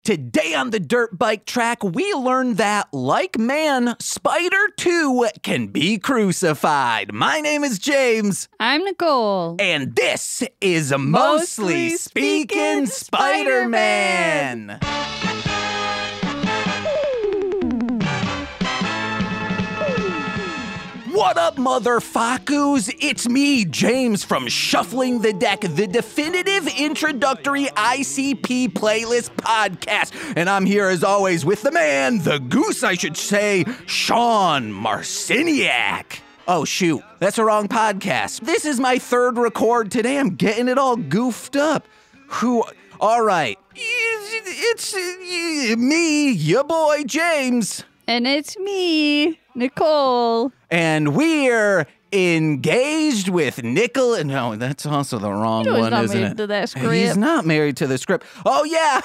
Today on the Dirt Bike Track, we learn that, like man, Spider too can be crucified. My name is James. I'm Nicole. And this is Mostly Speaking Spider-Man. What up, motherfuckers? It's me, James, from Shuffling the Deck, the definitive introductory ICP playlist podcast. And I'm here, as always, with the man, the goose, I should say, Sean Marciniak. Oh, shoot. That's the wrong podcast. This is my third record today. I'm getting it all goofed up. All right. It's me, your boy, James. And it's me, Nicole. And we're engaged with Nickel. No, that's also the wrong one, isn't it? He's not married to that script. He's not married to the script. Oh, yeah.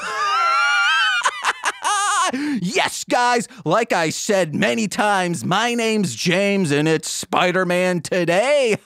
Yes, guys, like I said many times, my name's James, and it's Spider-Man today.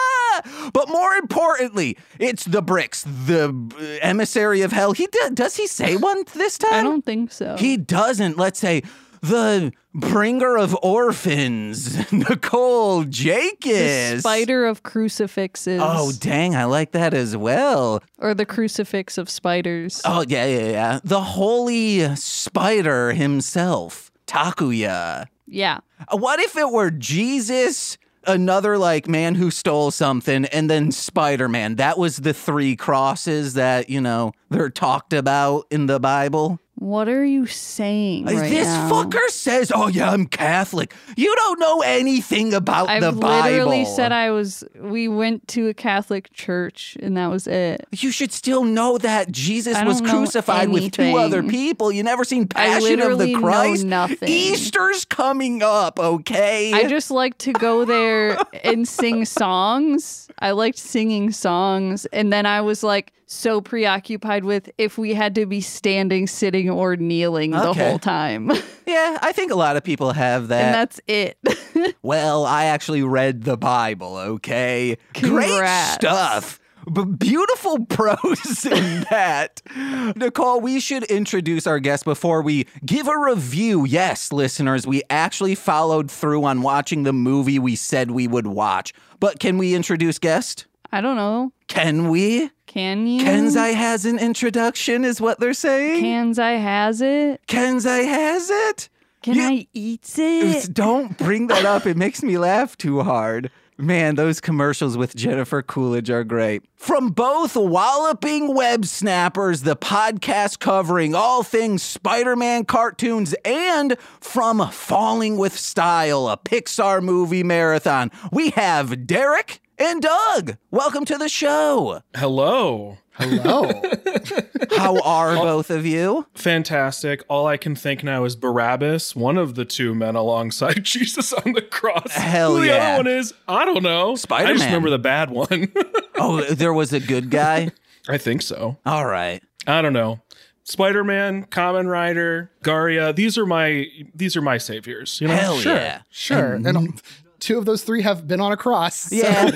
But more importantly, it's the Bricks, the emissary of hell. Does he say one this time? I don't think so. He doesn't. Let's say the bringer of orphans, Nicole Jacobs. The spider of crucifixes. Oh, dang, I like that as well. Or the crucifix of spiders. Oh, yeah. The holy spider himself, Takuya. Yeah. What if it were Jesus, another man who stole something, and then Spider-Man? That was the three crosses that, they're talked about in the Bible. What are you saying right this now? fucker says, oh yeah, I'm Catholic. You don't know anything about the Bible. I've literally said we went to a Catholic church and that was it. You should still know that Jesus was crucified with two other people. You never seen Passion of the Christ? Know nothing. Easter's coming up, okay? I just like to go there and sing songs. I liked singing songs. And then I was so preoccupied with if we had to be standing, sitting, or kneeling the whole time. Yeah, I think a lot of people have that. And that's it. Well, I actually read the Bible, okay? Congrats. Great stuff. Beautiful prose in that. Nicole, we should introduce our guest before we give a review. Yes, listeners, we actually followed through on watching the movie we said we would watch. But can we introduce guest? I don't know. Can we? Can you? Kenzai has an introduction, is what they're saying. Kenzai has it? Kenzai has it? Can I eat it? Don't bring that up. It makes me laugh too hard. Man, those commercials with Jennifer Coolidge are great. From both Walloping Web Snappers, the podcast covering all things Spider-Man cartoons, and from Falling with Style, a Pixar movie marathon, we have Derek and Doug. Welcome to the show. Hello. How are both of you? Fantastic. All I can think now is Barabbas, one of the two men alongside Jesus on the cross. Hell Who yeah. the other one is, I don't know. Spider-Man. I just remember the bad one. Oh, there was a good guy? I think so. All right. I don't know. Spider-Man, Kamen Rider, Garia, these are my saviors. You know? Hell yeah. Sure. And two of those three have been on a cross. Yeah.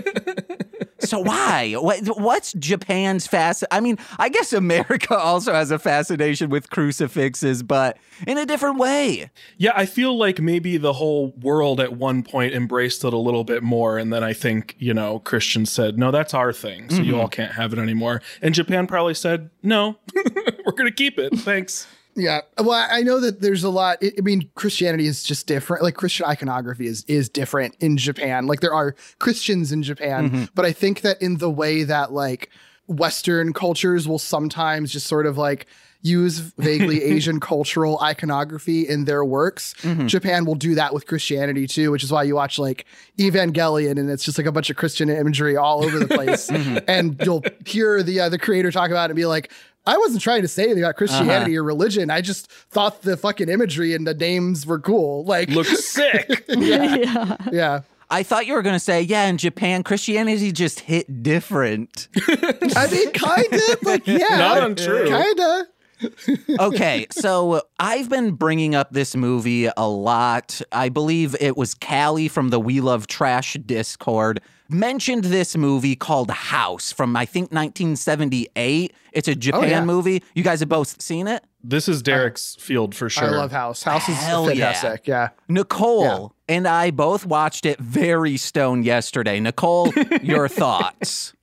So why? What's Japan's I guess America also has a fascination with crucifixes, but in a different way. Yeah, I feel like maybe the whole world at one point embraced it a little bit more, and then I think, Christians said, no, that's our thing, so you all can't have it anymore. And Japan probably said, no, we're going to keep it. Thanks. Yeah. Well, I know that there's a lot. Christianity is just different. Christian iconography is different in Japan. There are Christians in Japan, but I think that in the way that Western cultures will sometimes just sort of use vaguely Asian cultural iconography in their works, Japan will do that with Christianity too, which is why you watch Evangelion and it's just a bunch of Christian imagery all over the place. And you'll hear the creator talk about it and be like, I wasn't trying to say anything about Christianity or religion. I just thought the fucking imagery and the names were cool. Looks sick. Yeah. I thought you were going to say, yeah, in Japan, Christianity just hit different. I mean, kind of, yeah. Not untrue. Kind of. Okay, so I've been bringing up this movie a lot. I believe it was Callie from the We Love Trash Discord mentioned this movie called House from, I think, 1978. It's a Japan movie. You guys have both seen it? This is Derek's field for sure. I love House. House is Hell fantastic. Yeah. Nicole and I both watched it very stoned yesterday. Nicole, your thoughts?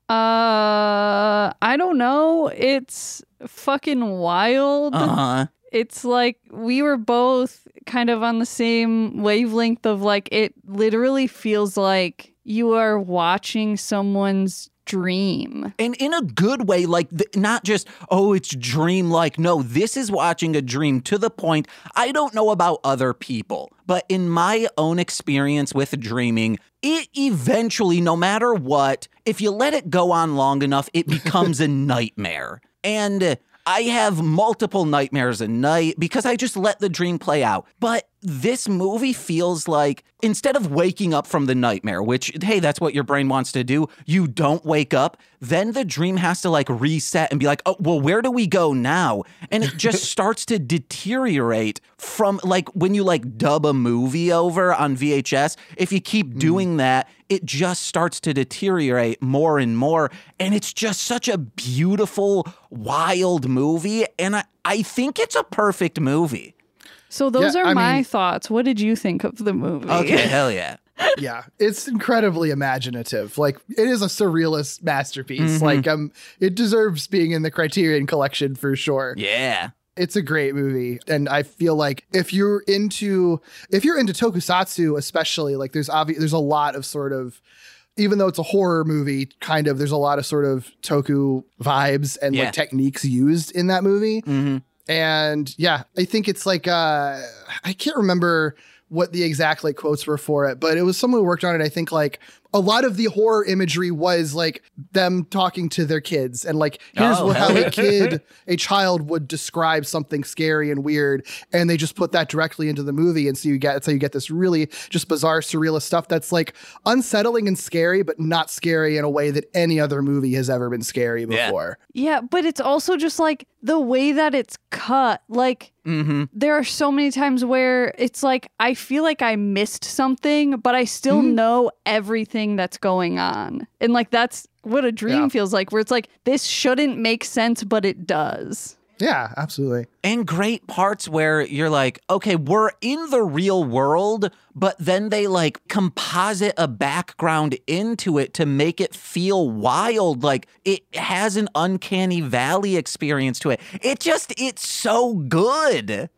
I don't know. It's fucking wild. Uh-huh. It's like we were both kind of on the same wavelength of like, it literally feels like you are watching someone's dream. And in a good way, like not just, oh, it's dream-like. No, this is watching a dream to the point, I don't know about other people, but in my own experience with dreaming, it eventually, no matter what, if you let it go on long enough, it becomes a nightmare. And I have multiple nightmares a night because I just let the dream play out. But this movie feels like instead of waking up from the nightmare, which, hey, that's what your brain wants to do, you don't wake up, then the dream has to like reset and be like, oh, well, where do we go now? And it just starts to deteriorate from like when you like dub a movie over on VHS. If you keep doing that, it just starts to deteriorate more and more. And it's just such a beautiful, wild movie. And I think it's a perfect movie. So those Yeah, are I my mean- thoughts. What did you think of the movie? Okay, hell yeah. Yeah, it's incredibly imaginative. Like, it is a surrealist masterpiece. Like, it deserves being in the Criterion Collection for sure. Yeah. It's a great movie, and I feel like if you're into tokusatsu, especially, like there's a lot of sort of, even though it's a horror movie, kind of, there's a lot of sort of toku vibes and Yeah. like techniques used in that movie. Mm-hmm. And yeah, I think it's like I can't remember what the exact like quotes were for it, but it was someone who worked on it. I think like a lot of the horror imagery was like them talking to their kids and like here's Oh, how hell a child would describe something scary and weird, and they just put that directly into the movie, and so that's how you get this really just bizarre surrealist stuff that's like unsettling and scary, but not scary in a way that any other movie has ever been scary before. Yeah, but it's also just like the way that it's cut. Like, there are so many times where it's like, I feel like I missed something, but I still know everything that's going on. And like, that's what a dream feels like, where it's like, this shouldn't make sense, but it does. Yeah, absolutely. And great parts where you're like, okay, we're in the real world, but then they like composite a background into it to make it feel wild. Like it has an uncanny valley experience to it. It's so good.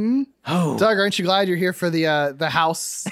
Oh, Doug, aren't you glad you're here for the House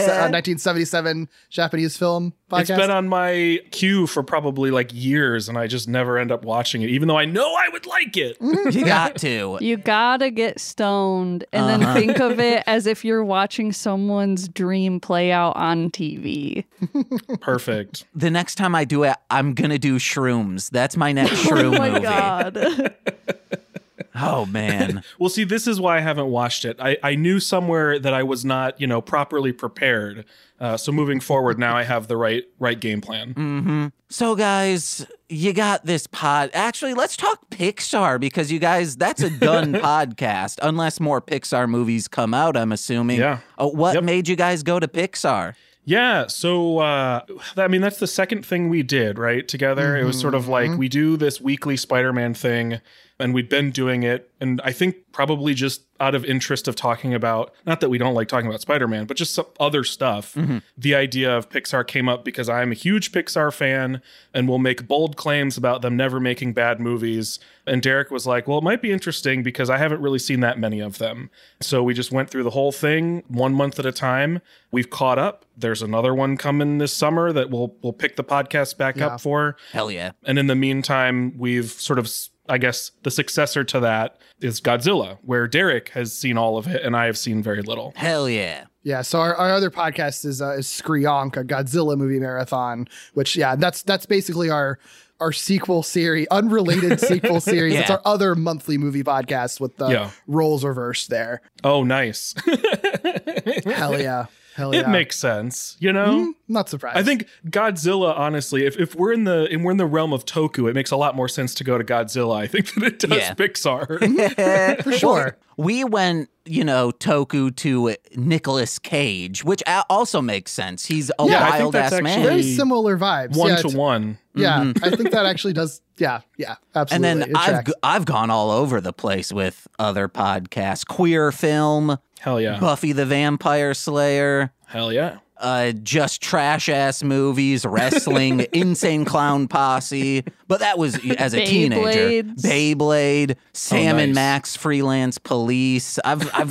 1977 Japanese film podcast? It's been on my queue for probably like years, and I just never end up watching it, even though I know I would like it. you got to. You gotta get stoned and then think of it as if you're watching someone's dream play out on TV. Perfect. The next time I do it, I'm going to do shrooms. That's my next Oh shroom my movie. God. Oh, man. Well, see, this is why I haven't watched it. I knew somewhere that I was not, properly prepared. So moving forward, now I have the right game plan. So, guys, you got this pod. Actually, let's talk Pixar because you guys, that's a done podcast, unless more Pixar movies come out, I'm assuming. Yeah. What Yep. made you guys go to Pixar? Yeah, so that's the second thing we did, right, together. It was sort of like we do this weekly Spider-Man thing, and we'd been doing it, and I think probably just out of interest of talking about, not that we don't like talking about Spider-Man, but just some other stuff. The idea of Pixar came up because I'm a huge Pixar fan and will make bold claims about them never making bad movies. And Derek was like, well, it might be interesting because I haven't really seen that many of them. So we just went through the whole thing 1 month at a time. We've caught up. There's another one coming this summer that we'll pick the podcast back up for. Hell yeah. And in the meantime, we've sort of, I guess, the successor to that is Godzilla, where Derek has seen all of it and I have seen very little. Hell yeah. Yeah, so our other podcast is Screonk, a Godzilla movie marathon, which that's basically our sequel series, unrelated sequel series. Yeah. It's our other monthly movie podcast with the roles reversed there. Oh, nice. Hell yeah. It makes sense, you know? Not surprised. I think Godzilla, honestly, if we're in the realm of Toku, it makes a lot more sense to go to Godzilla, I think, than it does Yeah. Pixar. for sure. We went, Toku to Nicolas Cage, which also makes sense. He's a Yeah, I think wild that's ass man. actually- Very similar vibes. One yeah, to one. Yeah, I think that actually does Yeah, absolutely. And then It tracks. I've gone all over the place with other podcasts. Queer Film, Hell yeah. Buffy the Vampire Slayer, Hell yeah. just trash-ass movies, wrestling, Insane Clown Posse. But that was as a teenager. Beyblades. Beyblade, Sam and nice. Max Freelance Police.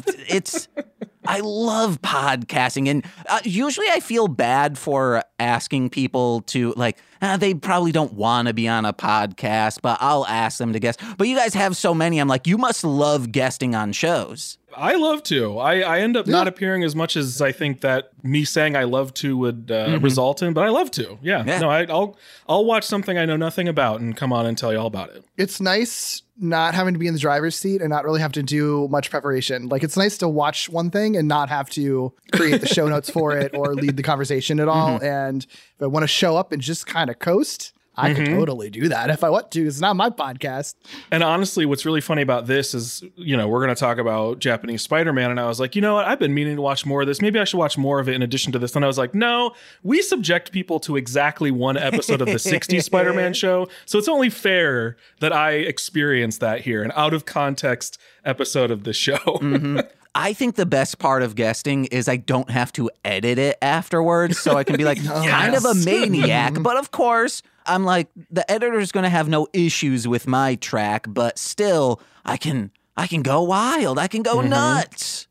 I love podcasting, and usually I feel bad for asking people to, like, they probably don't want to be on a podcast, but I'll ask them to guest. But you guys have so many. I'm like, you must love guesting on shows. I love to. I end up not appearing as much as I think that me saying I love to would result in, but I love to. Yeah. No, I'll watch something I know nothing about and come on and tell you all about it. It's nice not having to be in the driver's seat and not really have to do much preparation. Like, it's nice to watch one thing and not have to create the show notes for it or lead the conversation at all. And if I want to show up and just kind of coast, I could totally do that if I want to. It's not my podcast. And honestly, what's really funny about this is, we're going to talk about Japanese Spider-Man. And I was like, you know what? I've been meaning to watch more of this. Maybe I should watch more of it in addition to this. And I was like, no, we subject people to exactly one episode of the 60s Spider-Man show. So it's only fair that I experience that here, an out of context episode of this show. I think the best part of guesting is I don't have to edit it afterwards, so I can be like kind of a maniac. But of course, I'm like, the editor's going to have no issues with my track, but still, I can go wild. I can go nuts.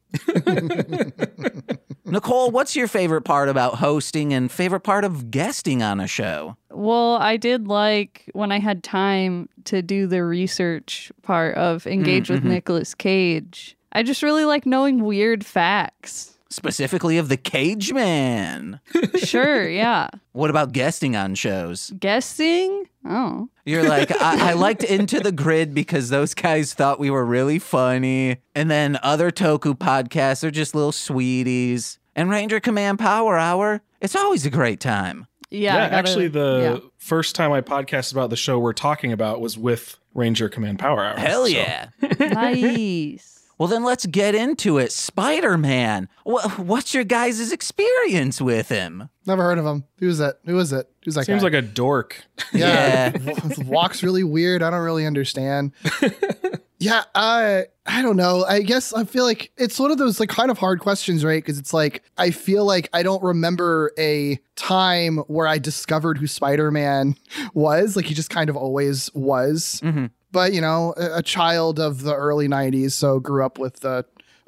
Nicole, what's your favorite part about hosting and favorite part of guesting on a show? Well, I did like when I had time to do the research part of engage with Nicolas Cage. I just really like knowing weird facts. Specifically of the Cage Man. Sure, yeah. What about guesting on shows? Guessing? Oh. You're like, I liked Into the Grid because those guys thought we were really funny. And then other Toku podcasts are just little sweeties. And Ranger Command Power Hour, it's always a great time. Yeah, actually, the first time I podcasted about the show we're talking about was with Ranger Command Power Hour. Hell yeah. Nice. Well, then let's get into it. Spider-Man. What's your guys' experience with him? Never heard of him. Who is it? Who's that Seems guy? like a dork. Yeah. Walks really weird. I don't really understand. Yeah, I don't know. I guess I feel like it's one of those like kind of hard questions, right? Because it's like, I feel like I don't remember a time where I discovered who Spider-Man was. Like, he just kind of always was. But, a child of the early 90s, so grew up with the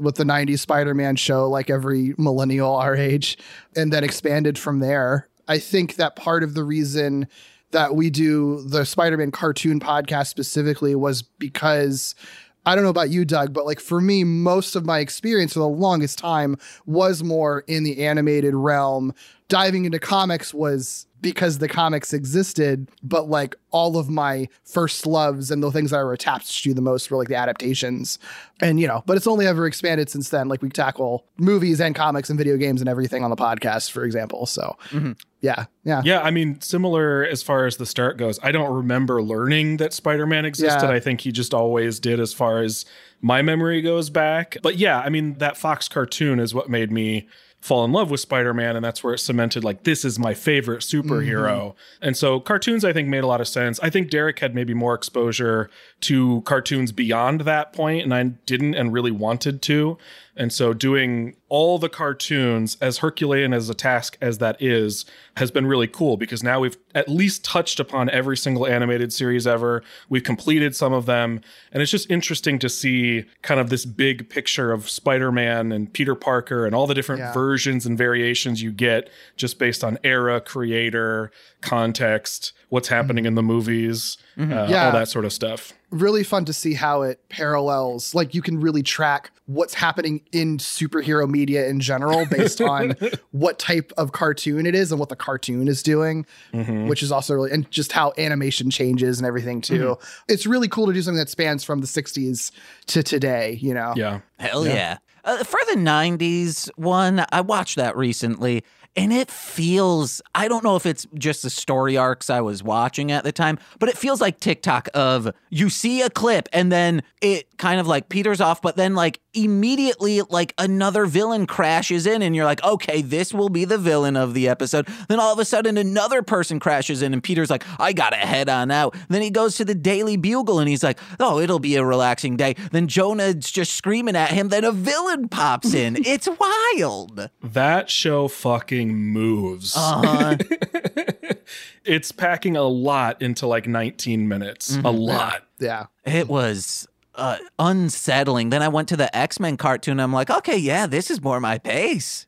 90s Spider-Man show like every millennial our age, and then expanded from there. I think that part of the reason that we do the Spider-Man cartoon podcast specifically was because, I don't know about you, Doug, but like for me, most of my experience for the longest time was more in the animated realm. Diving into comics was because the comics existed, but like all of my first loves and the things that I were attached to the most were like the adaptations. And, but it's only ever expanded since then. Like, we tackle movies and comics and video games and everything on the podcast, for example. So yeah. I mean, similar as far as the start goes. I don't remember learning that Spider-Man existed. Yeah. I think he just always did as far as my memory goes back. But yeah, I mean, that Fox cartoon is what made me fall in love with Spider-Man, and that's where it cemented, like, this is my favorite superhero. And so cartoons, I think, made a lot of sense. I think Derek had maybe more exposure to cartoons beyond that point, and I didn't and really wanted to. And so doing all the cartoons, as Herculean as a task as that is, has been really cool, because now we've at least touched upon every single animated series ever. We've completed some of them. And it's just interesting to see kind of this big picture of Spider-Man and Peter Parker and all the different versions and variations you get just based on era, creator, context, what's happening in the movies, all that sort of stuff. Really fun to see how it parallels. Like, you can really track what's happening in superhero media in general based on what type of cartoon it is and what the cartoon is doing, which is also really, and just how animation changes and everything too. It's really cool to do something that spans from the 60s to today, Yeah. Hell yeah. For the 90s one, I watched that recently. And it feels, I don't know if it's just the story arcs I was watching at the time, but it feels like TikTok of you see a clip and then it kind of like peters off, but then like immediately, like, another villain crashes in and you're like, okay, this will be the villain of the episode. Then all of a sudden another person crashes in and Peter's like, I gotta head on out. Then he goes to the Daily Bugle and he's like, oh, it'll be a relaxing day. Then Jonah's just screaming at him. Then a villain pops in. It's wild. That show fucking moves. Uh-huh. It's packing a lot into like 19 minutes. A lot. Yeah. It was unsettling. Then I went to the X-Men cartoon and I'm like, okay, yeah, this is more my pace.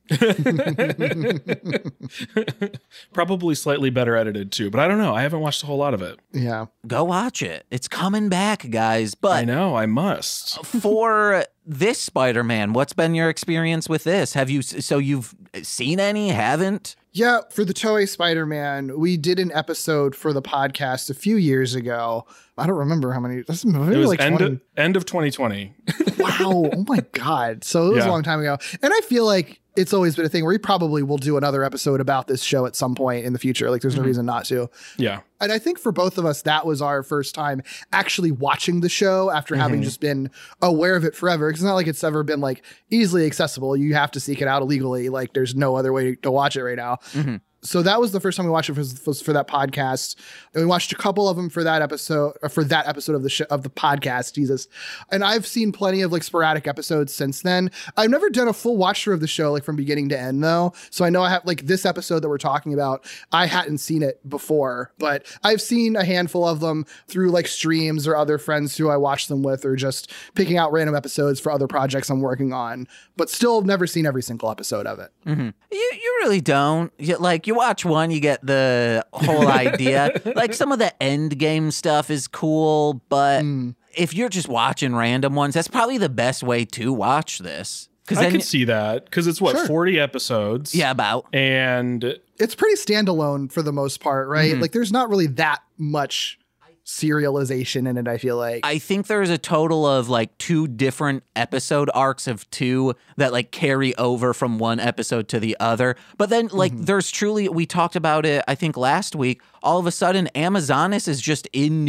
Probably slightly better edited too, but I don't know. I haven't watched a whole lot of it. Yeah. Go watch it. It's coming back, guys. I But know, I must. for this Spider-Man, what's been your experience with this? You've seen any? Haven't? Yeah, for the Toei Spider-Man, we did an episode for the podcast a few years ago. I don't remember how many. That's maybe It was like 20. end of 2020. Wow. Oh my God. So it was a Yeah. long time ago. And I feel like it's always been a thing where we probably will do another episode about this show at some point in the future. Like there's no reason not to. Yeah. And I think for both of us, that was our first time actually watching the show after having just been aware of it forever. Because it's not like it's ever been like easily accessible. You have to seek it out illegally. Like there's no other way to watch it right now. So that was the first time we watched it was for that podcast. And we watched a couple of them for that episode of the show, of the podcast, Jesus. And I've seen plenty of like sporadic episodes since then. I've never done a full watch through of the show, like from beginning to end though. So I know I have like this episode that we're talking about, I hadn't seen it before, but I've seen a handful of them through like streams or other friends who I watch them with, or just picking out random episodes for other projects I'm working on, but still never seen every single episode of it. You really don't. You watch one, you get the whole idea. Like some of the end game stuff is cool, but if you're just watching random ones, that's probably the best way to watch this. I can see that because it's what, Sure. 40 episodes? Yeah, about. And It's pretty standalone for the most part, right? Like there's not really that much serialization in it, I feel like. I think there's a total of like 2 different episode arcs of 2 that like carry over from one episode to the other. But then like there's truly, we talked about it, I think last week, all of a sudden Amazonas is just in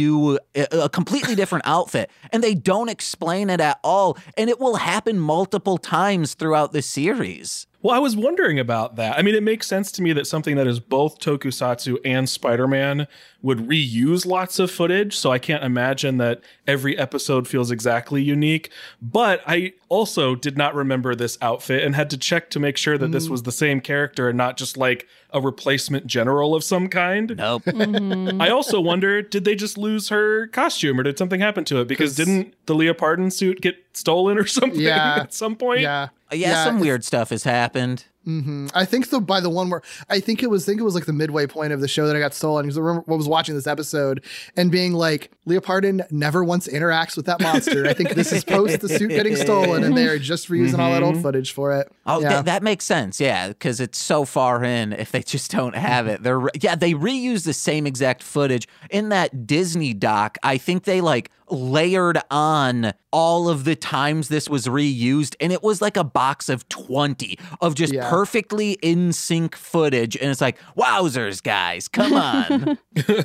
a completely different outfit and they don't explain it at all. And it will happen multiple times throughout the series. well, I was wondering about that. I mean, it makes sense to me that something that is both Tokusatsu and Spider-Man would reuse lots of footage. So I can't imagine that every episode feels exactly unique. But I also did not remember this outfit and had to check to make sure that this was the same character and not just like a replacement general of some kind. Nope. I also wonder, did they just lose her costume or did something happen to it? Because didn't the Leopardon suit get stolen or something at some point? Yeah. Yeah, some weird stuff has happened. I think by the one where I think it was like the midway point of the show that I got stolen, because I was watching this episode and being like, Leopardon never once interacts with that monster. I think this is post the suit getting stolen and they're just reusing all that old footage for it. Oh, yeah. that makes sense. Yeah, because it's so far in. If they just don't have it, they reuse the same exact footage in that Disney doc. I think they like layered on all of the times this was reused, and it was like a box of 20 of just perfectly in sync footage. And it's like, wowzers, guys, come on.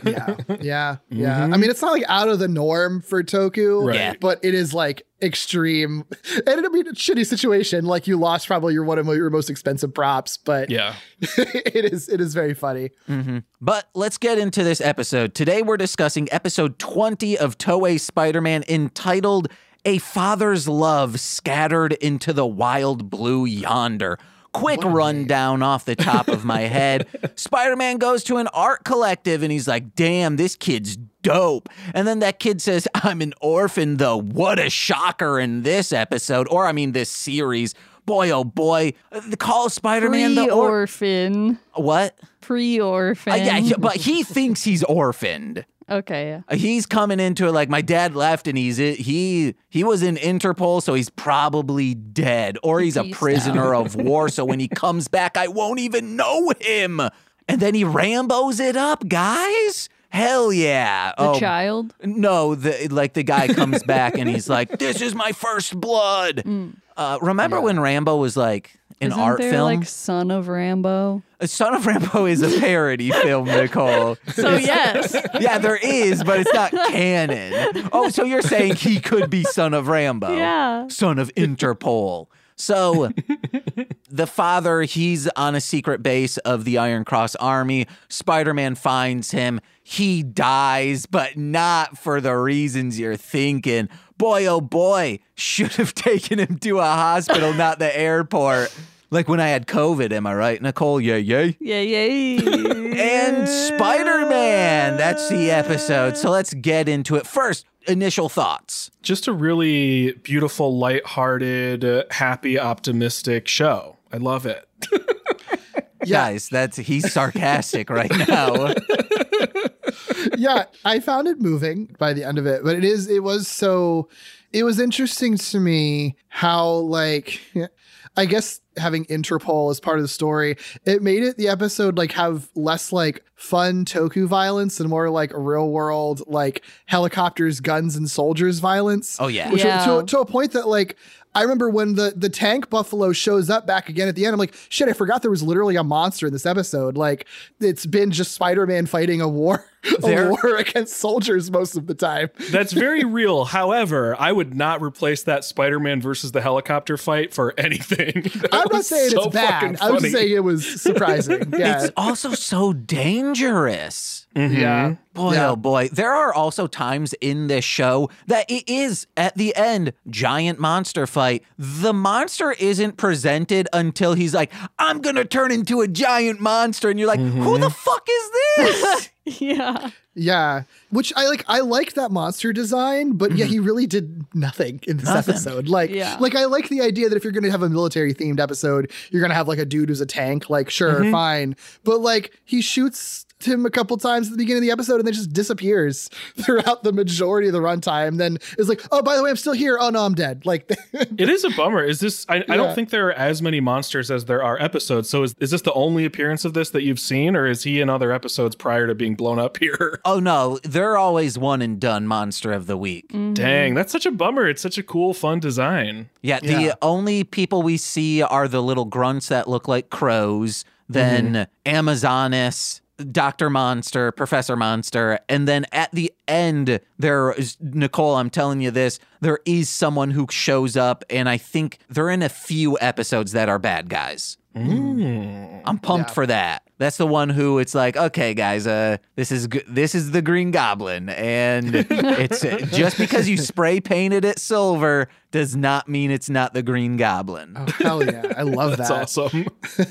Yeah. I mean, it's not like out of the norm for Toku, Right. but it is like extreme. And I mean, it's a shitty situation. Like you lost probably one of your most expensive props, but Yeah. it is very funny. But let's get into this episode. Today we're discussing episode 20 of Toei Spider-Man, entitled A Father's Love Scattered into the Wild Blue Yonder. Quick rundown off the top of my head. Spider-Man goes to an art collective and he's like, damn, this kid's dope. And then that kid says, I'm an orphan though. What a shocker in this episode. Or I mean this series. Boy, oh boy. Call Spider-Man the Pre-orphan. What? Pre-orphan. Yeah, but he thinks he's orphaned. Okay, yeah. He's coming into it like, my dad left and he was in Interpol, so he's probably dead, or he's a Peace prisoner of war, so when he comes back, I won't even know him. And then he Rambos it up, guys. Hell yeah. The child? No, the guy comes back and he's like, this is my first blood. Remember when Rambo was like an Isn't art there film? like Son of Rambo? Son of Rambo is a parody film, Nicole. So yes. Yeah, there is, but it's not canon. Oh, so you're saying he could be Son of Rambo? Yeah. Son of Interpol. So the father, he's on a secret base of the Iron Cross Army. Spider-Man finds him. He dies, but not for the reasons you're thinking. Boy, oh boy, should have taken him to a hospital, not the airport. Like when I had COVID, am I right, Nicole? Yay, yay. Yeah, yeah. And Spider-Man, that's the episode. So let's get into it. First, initial thoughts. Just a really beautiful, lighthearted, happy, optimistic show. I love it. Guys, he's sarcastic right now. Yeah, I found it moving by the end of it, but it was interesting to me how, like, I guess having Interpol as part of the story, it made the episode like have less like fun Toku violence and more like real world, like helicopters, guns, and soldiers violence. Oh yeah. Which, to a point that like, I remember when the tank buffalo shows up back again at the end, I'm like, shit, I forgot there was literally a monster in this episode. Like, it's been just Spider-Man fighting a war against soldiers most of the time. That's very real. However, I would not replace that Spider-Man versus the helicopter fight for anything. I'm not saying it's bad. I was saying it was surprising. Yeah. It's also so dangerous. Mm-hmm. Yeah. Boy, oh boy. There are also times in this show that it is, at the end, giant monster fight. The monster isn't presented until he's like, I'm going to turn into a giant monster. And you're like, who the fuck is this? Yeah. Yeah, which I like that monster design, but yeah, he really did nothing in this episode. Like I like the idea that if you're going to have a military themed episode, you're going to have like a dude who's a tank, like sure, fine. But like he shoots him a couple times at the beginning of the episode and then just disappears throughout the majority of the runtime. Then is like, oh, by the way, I'm still here. Oh no, I'm dead. Like it is a bummer. Is this, I don't think there are as many monsters as there are episodes. So is this the only appearance of this that you've seen, or is he in other episodes prior to being blown up here? Oh no, they're always one and done monster of the week. Dang, that's such a bummer. It's such a cool, fun design. Yeah, the only people we see are the little grunts that look like crows, then Amazonas, Dr. Monster, Professor Monster, and then at the end, there is, Nicole, I'm telling you this, there is someone who shows up, and I think they're in a few episodes that are bad guys. I'm pumped for that. That's the one who it's like, okay, guys, this is the Green Goblin, and it's just because you spray painted it silver does not mean it's not the Green Goblin. Oh hell yeah, I love that. That's awesome.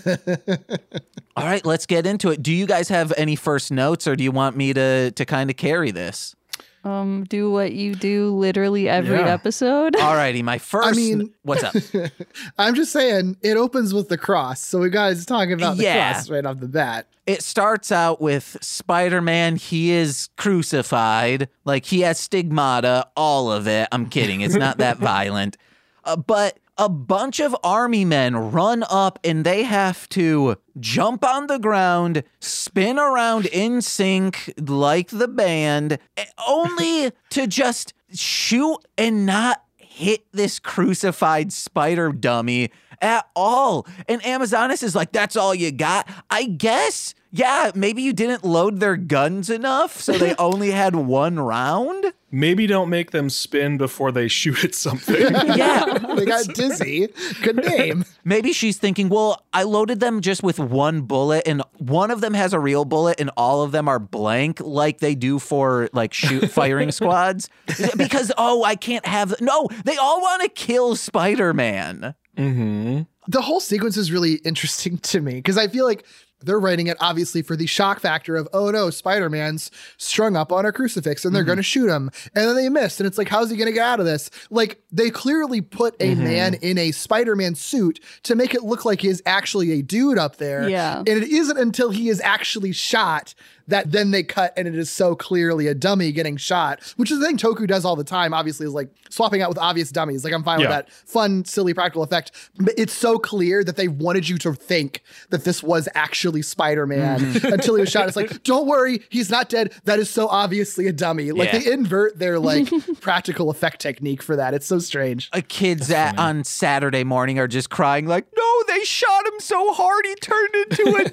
All right, let's get into it. Do you guys have any first notes, or do you want me to kind of carry this? Do what you do literally every episode. Alrighty, my first. What's up? I'm just saying it opens with the cross, so we guys talk about the cross right off the bat. It starts out with Spider-Man. He is crucified, like he has stigmata, all of it. I'm kidding. It's not that violent, but a bunch of army men run up and they have to jump on the ground, spin around in sync like the band, only to just shoot and not hit this crucified spider dummy at all. And Amazonas is like, that's all you got? I guess, yeah, maybe you didn't load their guns enough, so they only had one round? Maybe don't make them spin before they shoot at something. Yeah. They got dizzy. Good name. Maybe she's thinking, well, I loaded them just with one bullet, and one of them has a real bullet, and all of them are blank, like they do for like firing squads. Because, I can't have. No, they all want to kill Spider-Man. The whole sequence is really interesting to me because I feel like they're writing it obviously for the shock factor of, oh no, Spider-Man's strung up on a crucifix and they're going to shoot him. And then they missed. And it's like, how's he going to get out of this? Like, they clearly put a man in a Spider-Man suit to make it look like he's actually a dude up there. Yeah. And it isn't until he is actually shot that then they cut and it is so clearly a dummy getting shot, which is the thing Toku does all the time, obviously, is like swapping out with obvious dummies. Like, I'm fine with that fun, silly, practical effect. But it's so clear that they wanted you to think that this was actually Spider-Man until he was shot. It's like, don't worry, he's not dead. That is so obviously a dummy. Like, they invert their like practical effect technique for that. It's so strange. Kids on Saturday morning are just crying like, no, they shot him so hard he turned into a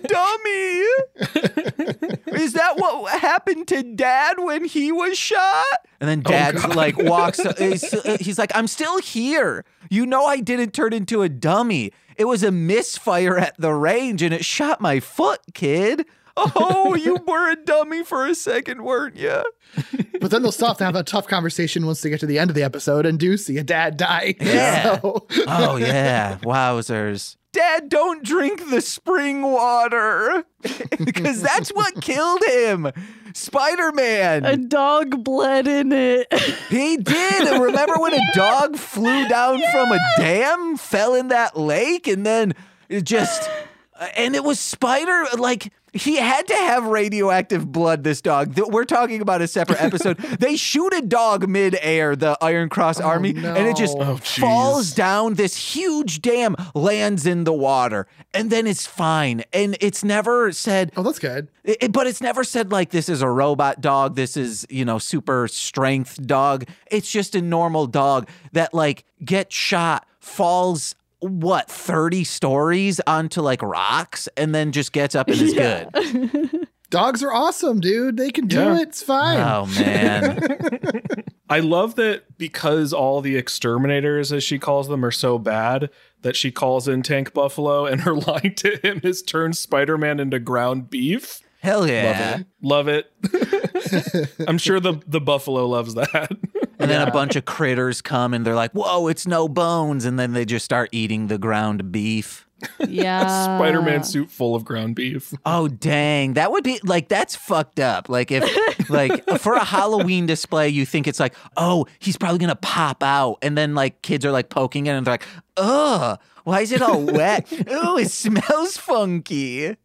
dummy. Is that what happened to Dad when he was shot? And then Dad like walks, he's like, I'm still here. You know I didn't turn into a dummy. It was a misfire at the range and it shot my foot, kid. Oh, you were a dummy for a second, weren't you? But then they'll still have to have a tough conversation once they get to the end of the episode and do see a dad die. Yeah. So. Oh, yeah. Wowzers. Dad, don't drink the spring water because that's what killed him. Spider-Man. A dog bled in it. He did. Remember when a dog flew down from a dam, fell in that lake, and then it just... And it was Spider, like, he had to have radioactive blood, this dog. We're talking about a separate episode. They shoot a dog mid-air, the Iron Cross Army, and it just falls down this huge dam, lands in the water, and then it's fine. And it's never said... Oh, that's good. But it's never said, like, this is a robot dog, this is, you know, super strength dog. It's just a normal dog that, like, gets shot, falls... 30 stories onto like rocks and then just gets up and is good. Dogs are awesome, dude. They can do it. It's fine. Oh, man. I love that because all the exterminators, as she calls them, are so bad that she calls in Tank Buffalo and her line to him is turn Spider-Man into ground beef. Hell yeah. Love it. I'm sure the buffalo loves that. And then a bunch of critters come and they're like, whoa, it's no bones. And then they just start eating the ground beef. Yeah. Spider-Man suit full of ground beef. Oh, dang. That would be like, that's fucked up. Like if like for a Halloween display, you think it's like, oh, he's probably going to pop out. And then like kids are like poking it and they're like, ugh, why is it all wet? Oh, it smells funky.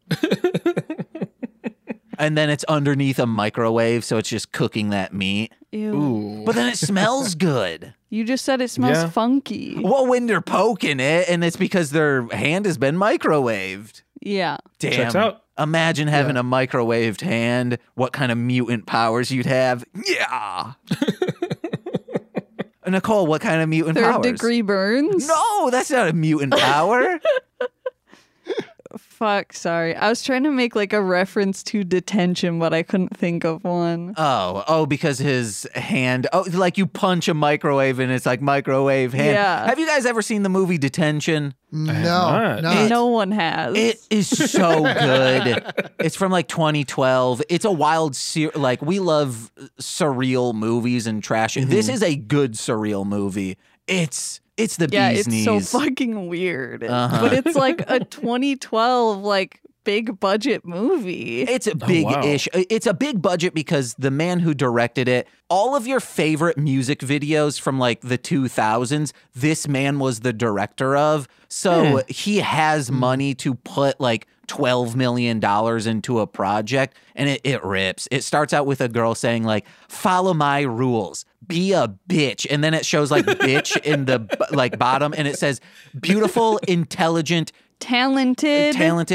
And then it's underneath a microwave, so it's just cooking that meat. Ew. Ooh. But then it smells good. You just said it smells funky. Well, when they're poking it, and it's because their hand has been microwaved. Yeah. Damn. Checks out. Imagine having a microwaved hand. What kind of mutant powers you'd have. Yeah. Nicole, what kind of mutant powers? Third degree burns? No, that's not a mutant power. Fuck, sorry. I was trying to make like a reference to detention, but I couldn't think of one. Oh, because his hand, like you punch a microwave and it's like microwave hand. Yeah. Have you guys ever seen the movie Detention? No. No one has. It is so good. It's from like 2012. It's a wild, like we love surreal movies and trash. This is a good surreal movie. It's the bee's knees. Yeah, it's so fucking weird. But it's like a 2012 like big budget movie. It's a big-ish. It's a big budget because the man who directed it, all of your favorite music videos from like the 2000s, this man was the director of. So he has money to put like $12 million into a project, and it rips. It starts out with a girl saying like, follow my rules, be a bitch. And then it shows like bitch in the like bottom, and it says beautiful, intelligent, talented,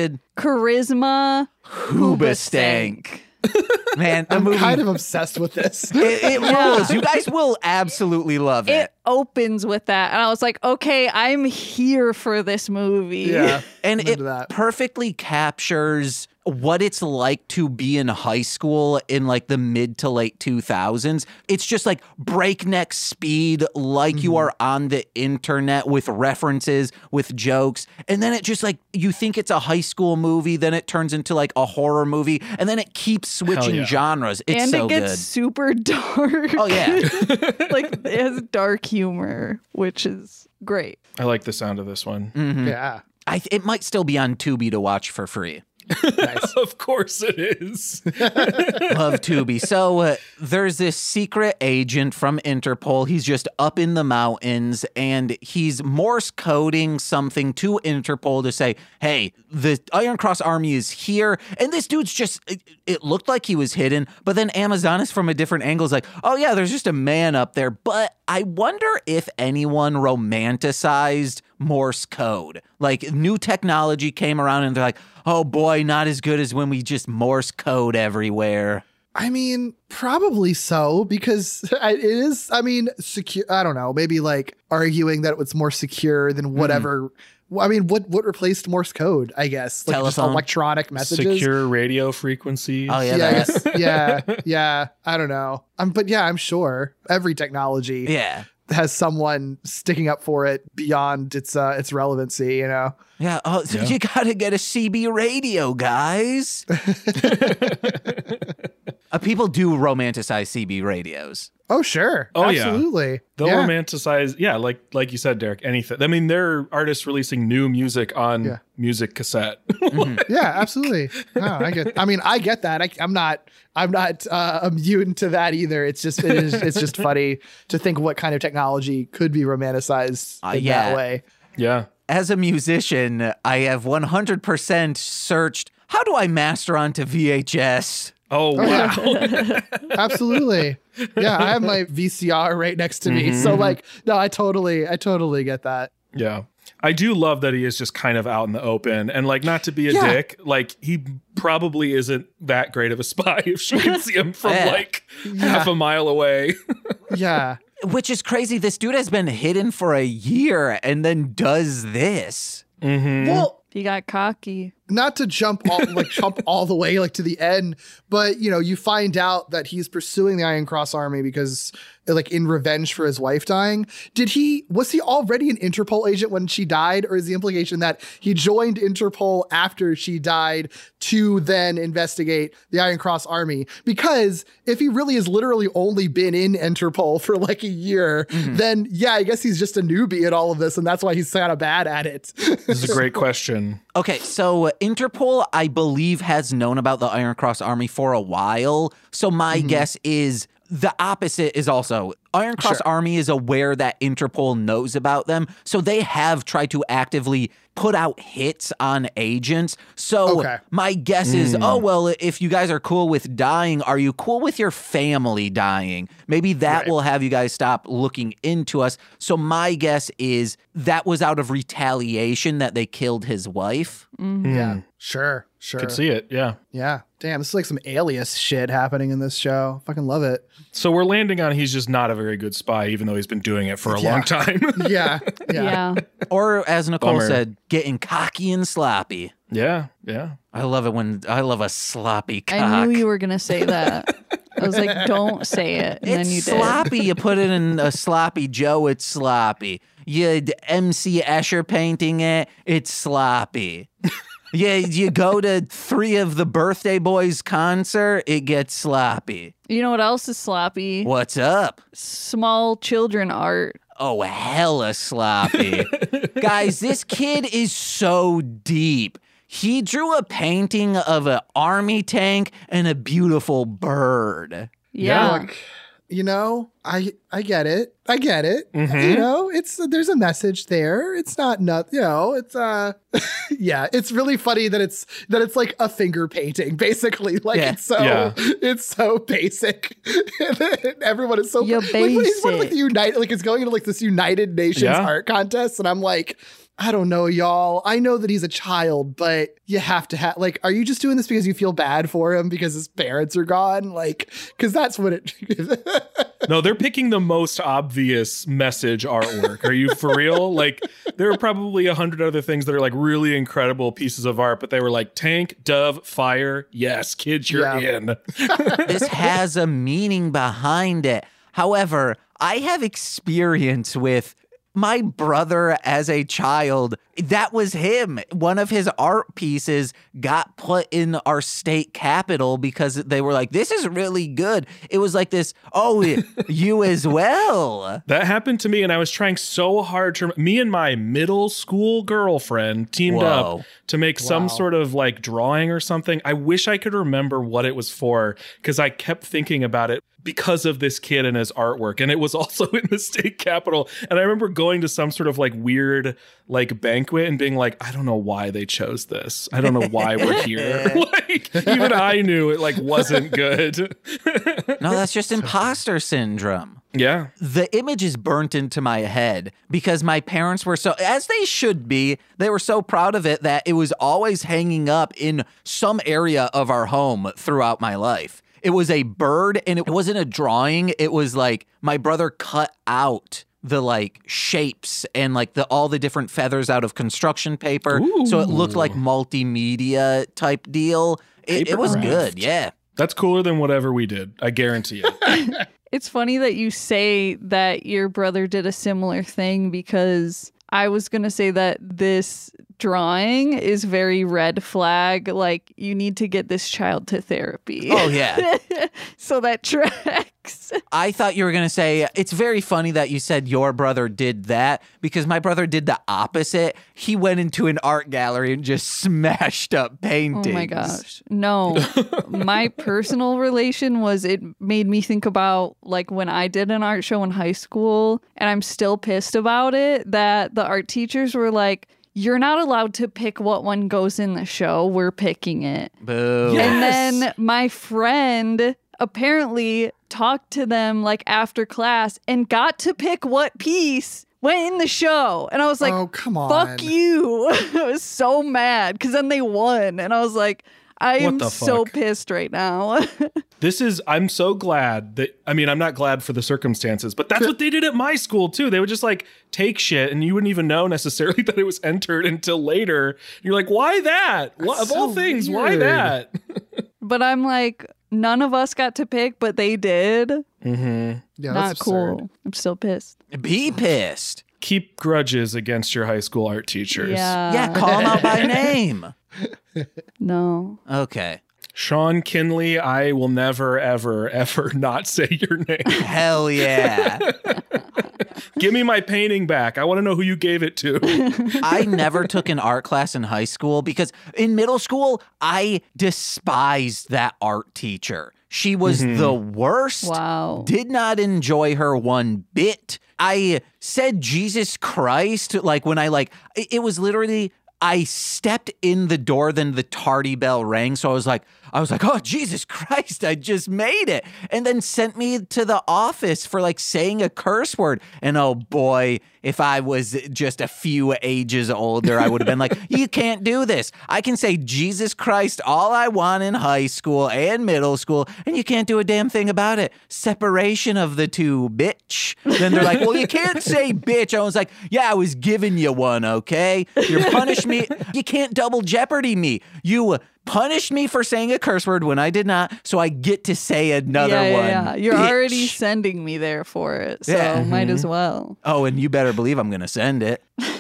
charisma, hoobastank. Man, the movie, I'm kind of obsessed with this. It rules. You guys will absolutely love it. It opens with that, and I was like, okay, I'm here for this movie. Yeah. And I'm it into that. perfectly captures what it's like to be in high school in like the mid to late 2000s. It's just like breakneck speed, like you are on the internet with references, with jokes. And then it just like, you think it's a high school movie, then it turns into like a horror movie, and then it keeps switching genres. It's and so it gets good. super dark. Oh, yeah. Like it has dark humor, which is great. I like the sound of this one. Yeah. It might still be on Tubi to watch for free. Nice. Of course it is. Love Tubi. So there's this secret agent from Interpol. He's just up in the mountains, and he's Morse coding something to Interpol to say, hey, the Iron Cross Army is here. And this dude's just, it looked like he was hidden, but then Amazonas from a different angle is like, oh yeah, there's just a man up there. But I wonder if anyone romanticized Morse code. Like new technology came around and they're like, oh boy, not as good as when we just Morse code everywhere. I mean, probably so, because it is, I mean, secure. I don't know, maybe like arguing that it's more secure than whatever I mean, what replaced Morse code? I guess like just Telephone. electronic messages. Secure radio frequencies. Oh, yeah. Yeah, I that- guess. Yeah. I don't know. But yeah, I'm sure every technology yeah. has someone sticking up for it beyond its relevancy. You know. Yeah. Oh, so you got to get a CB radio, guys. People do romanticize CB radios. Oh sure. Oh, yeah. Absolutely. They'll yeah. romanticize, like you said, Derek, anything. I mean, there are artists releasing new music on music cassette. Yeah, absolutely. No, I get that. I'm not immune to that either. It's just funny to think what kind of technology could be romanticized in that way. Yeah. As a musician, I have 100% searched, how do I master onto VHS? Oh, wow. Absolutely. Yeah, I have my VCR right next to me. So like, no, I totally get that. Yeah. I do love that he is just kind of out in the open, and like, not to be a dick, like he probably isn't that great of a spy if she can see him from like half a mile away. Yeah. Which is crazy. This dude has been hidden for a year and then does this. Well, He got cocky. not to jump all the way like to the end, but you know, you find out that he's pursuing the Iron Cross Army because like in revenge for his wife dying. Was he already an Interpol agent when she died, or is the implication that he joined Interpol after she died to then investigate the Iron Cross Army? Because if he really has literally only been in Interpol for like a year, then yeah, I guess he's just a newbie at all of this, and that's why he's kind of bad at it. This is a great question. Okay, so Interpol, I believe, has known about the Iron Cross Army for a while. So my guess is the opposite is also Iron Cross Army is aware that Interpol knows about them. So they have tried to actively put out hits on agents. So my guess is, oh, well, if you guys are cool with dying, are you cool with your family dying? Maybe that will have you guys stop looking into us. So my guess is that was out of retaliation that they killed his wife. Yeah, sure. Could see it, yeah. Yeah. Damn, this is like some Alias shit happening in this show. Fucking love it. So we're landing on he's just not a very good spy, even though he's been doing it for a long time. Yeah. Yeah. Or as Nicole Bummer. said, getting cocky and sloppy. Yeah. I love a sloppy cock. I knew you were going to say that. I was like, don't say it. And then It's you did. sloppy. You put it in a sloppy Joe, it's sloppy. You MC Escher painting it, it's sloppy. You go to 3 of the Birthday Boys concert, it gets sloppy. You know what else is sloppy? What's up? Small children art. Oh, hella sloppy. Guys, this kid is so deep. He drew a painting of an army tank and a beautiful bird. Yeah. Like, you know, I get it. You know, there's a message there. It's not you know, it's yeah, it's really funny that it's like a finger painting, basically. Like it's so basic. And everyone is so You're like, he's one of, like basic. the United, like it's going into like this United Nations art contest, and I'm like, I don't know, y'all. I know that he's a child, but you have to have, like, are you just doing this because you feel bad for him because his parents are gone? Like, because that's what it. No, they're picking the most obvious message artwork. Are you for real? Like, there are probably 100 other things that are like really incredible pieces of art, but they were like tank, dove, fire. Yes, kids, you're in. This has a meaning behind it. However, I have experience with my brother as a child. That was him. One of his art pieces got put in our state capitol because they were like, this is really good. It was like this, oh, you as well. That happened to me, and I was trying so hard to. Me and my middle school girlfriend teamed up to make some sort of like drawing or something. I wish I could remember what it was for, because I kept thinking about it because of this kid and his artwork. And it was also in the state capitol. And I remember going to some sort of like weird like banquet and being like, I don't know why they chose this. I don't know why we're here. Like, even I knew it like wasn't good. No, that's just imposter syndrome. Yeah. The image is burnt into my head because my parents were so, as they should be, they were so proud of it that it was always hanging up in some area of our home throughout my life. It was a bird, and it wasn't a drawing. It was like my brother cut out the like shapes and like all the different feathers out of construction paper. So it looked like multimedia type deal. It was good. Yeah. That's cooler than whatever we did. I guarantee it. It's funny that you say that your brother did a similar thing, because I was going to say that this drawing is very red flag. Like, you need to get this child to therapy. Oh, yeah. So that tracks. I thought you were going to say, it's very funny that you said your brother did that, because my brother did the opposite. He went into an art gallery and just smashed up paintings. Oh my gosh. No. My personal relation was, it made me think about like when I did an art show in high school, and I'm still pissed about it, that the art teachers were like, you're not allowed to pick what one goes in the show. We're picking it. Boo. Yes. And then my friend apparently talked to them like after class and got to pick what piece went in the show. And I was like, oh, come on. fuck you. I was so mad because then they won. And I was like, I am so pissed right now. I'm so glad that, I mean, I'm not glad for the circumstances, but that's what they did at my school too. They would just like take shit and you wouldn't even know necessarily that it was entered until later. You're like, why that? Of all things, why that? But I'm like, none of us got to pick, but they did. Mm-hmm. Yeah, Not that's cool. absurd. I'm still pissed. Be pissed. Keep grudges against your high school art teachers. Yeah, call them out by name. No. Okay. Sean Kinley, I will never, ever, ever not say your name. Hell yeah. Give me my painting back. I want to know who you gave it to. I never took an art class in high school because in middle school, I despised that art teacher. She was the worst. Wow. Did not enjoy her one bit. I said Jesus Christ, like when it was literally, I stepped in the door, then the tardy bell rang. So I was like, oh, Jesus Christ, I just made it. And then sent me to the office for like saying a curse word. And oh boy, if I was just a few ages older, I would have been like, you can't do this. I can say Jesus Christ all I want in high school and middle school, and you can't do a damn thing about it. Separation of the two, bitch. Then they're like, well, you can't say bitch. I was like, yeah, I was giving you one, okay? You're punishing me. You can't double jeopardy me. You punished me for saying a curse word when I did not, so I get to say another one. Yeah. You're bitch. already sending me there for it, so Yeah. might as well. Oh, and you better believe I'm going to send it.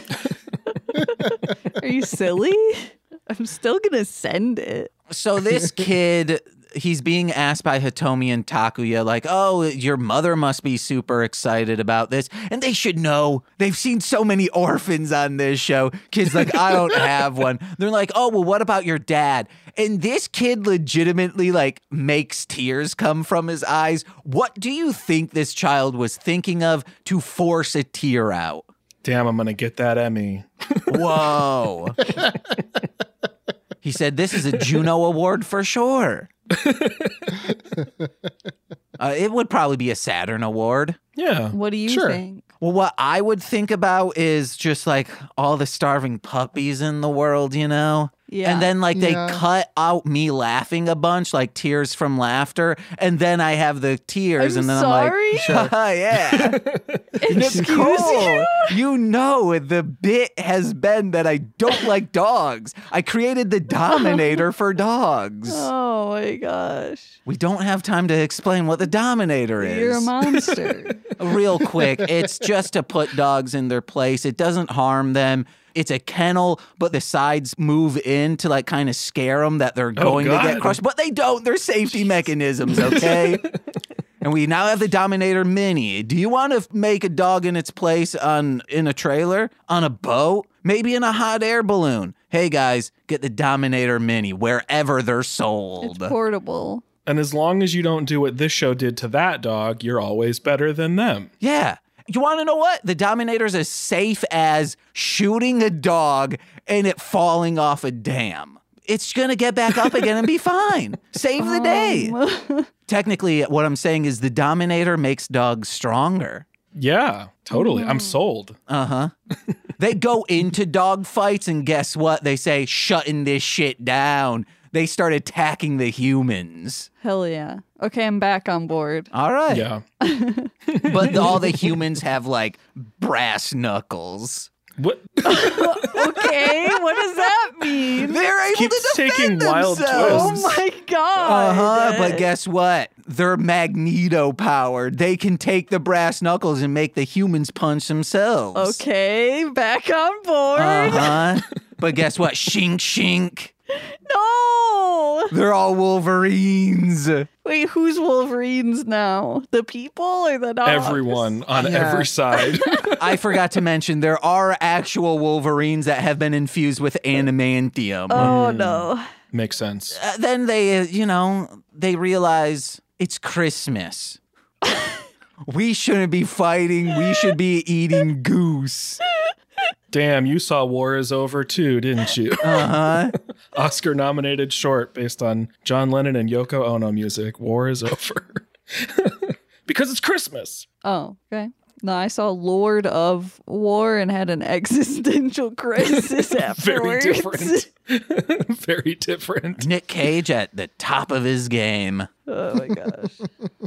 Are you silly? I'm still gonna send it. So this kid, he's being asked by Hitomi and Takuya, like, oh, your mother must be super excited about this. And they should know. They've seen so many orphans on this show. Kid's like, I don't have one. They're like, oh, well, what about your dad? And this kid legitimately, like, makes tears come from his eyes. What do you think this child was thinking of to force a tear out? Damn, I'm going to get that Emmy. Whoa. He said, this is a Juno Award for sure. It would probably be a Saturn Award. Yeah. What do you sure. think? Well, what I would think about is just like all the starving puppies in the world, you know? Yeah. And then like they Yeah. cut out me laughing a bunch, like tears from laughter. And then I have the tears. I'm and then sorry? I'm like, yeah. Nicole, you know the bit has been that I don't like dogs. I created the Dominator for dogs. Oh my gosh. We don't have time to explain what the Dominator is. You're a monster. Real quick, it's just to put dogs in their place. It doesn't harm them. It's a kennel, but the sides move in to like kind of scare them that they're going to get God. crushed. But they don't. They're safety mechanisms, okay? And we now have the Dominator Mini. Do you want to make a dog in its place in a trailer, on a boat, maybe in a hot air balloon? Hey guys, get the Dominator Mini wherever they're sold. It's portable. And as long as you don't do what this show did to that dog, you're always better than them. Yeah. You want to know what? The Dominator's as safe as shooting a dog and it falling off a dam. It's going to get back up again and be fine. Save the day. Technically, what I'm saying is the Dominator makes dogs stronger. Yeah, totally. I'm sold. Uh-huh. They go into dog fights and guess what? They say, shutting this shit down. They start attacking the humans. Hell yeah. Okay, I'm back on board. All right. Yeah. But all the humans have like brass knuckles. What? Okay, what does that mean? They're able Keeps to defend taking wild themselves. Oh my god. But guess what? They're magneto powered. They can take the brass knuckles and make the humans punch themselves. Okay, back on board. But guess what? Shink, shink. No. They're all Wolverines. Wait, who's Wolverines now? The people or the dogs? Everyone on every side. I forgot to mention there are actual Wolverines that have been infused with adamantium. Oh no. Makes sense. Then they, they realize it's Christmas. We shouldn't be fighting. We should be eating goose. Damn, you saw War is Over too, didn't you? Oscar nominated short based on John Lennon and Yoko Ono music. War is Over. Because it's Christmas. Oh, okay. No, I saw Lord of War and had an existential crisis Very afterwards. different. Very different. Nick Cage at the top of his game. Oh my gosh.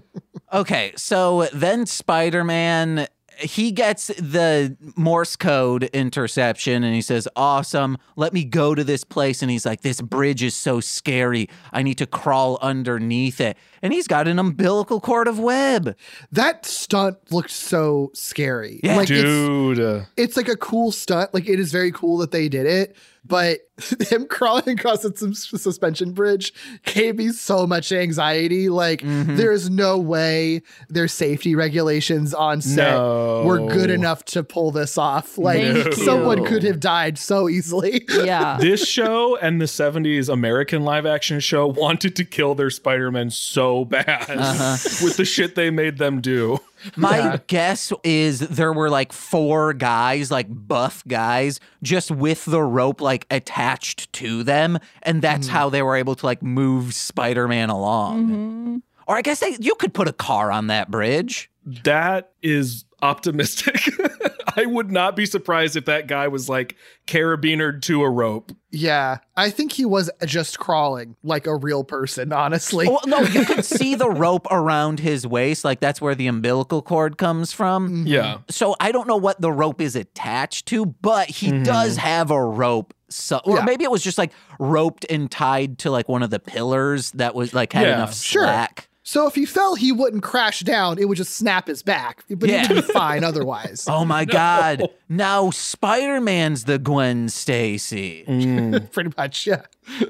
Okay, so then Spider-Man, he gets the Morse code interception and he says, awesome, let me go to this place. And he's like, this bridge is so scary. I need to crawl underneath it. And he's got an umbilical cord of web. That stunt looked so scary. Yeah. Like, Dude. it's like a cool stunt. Like, it is very cool that they did it. But him crawling across a suspension bridge gave me so much anxiety. Like, there's no way their safety regulations on set were good enough to pull this off. Like, Thank someone you. could have died so easily. Yeah. This show and the 70s American live action show wanted to kill their Spider-Man so bad with the shit they made them do. My guess is there were like 4 guys, like buff guys, just with the rope like attached to them. And that's how they were able to like move Spider-Man along. Or I guess you could put a car on that bridge. That is optimistic. I would not be surprised if that guy was like carabinered to a rope. Yeah, I think he was just crawling like a real person, honestly. Well, no, you could see the rope around his waist. Like that's where the umbilical cord comes from. Yeah. So I don't know what the rope is attached to, but he does have a rope. So, or Yeah. maybe it was just like roped and tied to like one of the pillars that was like had Yeah, enough sure. slack. So if he fell, he wouldn't crash down. It would just snap his back. But Yeah. he would be fine otherwise. Oh my God. Now Spider-Man's the Gwen Stacy. Pretty much, yeah.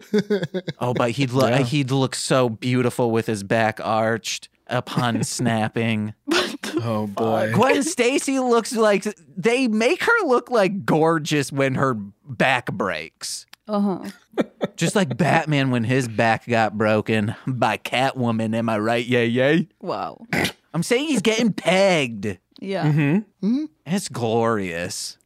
Oh, but he'd look so beautiful with his back arched upon snapping. Oh boy. Gwen Stacy looks like they make her look like gorgeous when her back breaks. Just like Batman when his back got broken by Catwoman. Am I right? Yay, yay. Wow. I'm saying he's getting pegged. Yeah. It's glorious.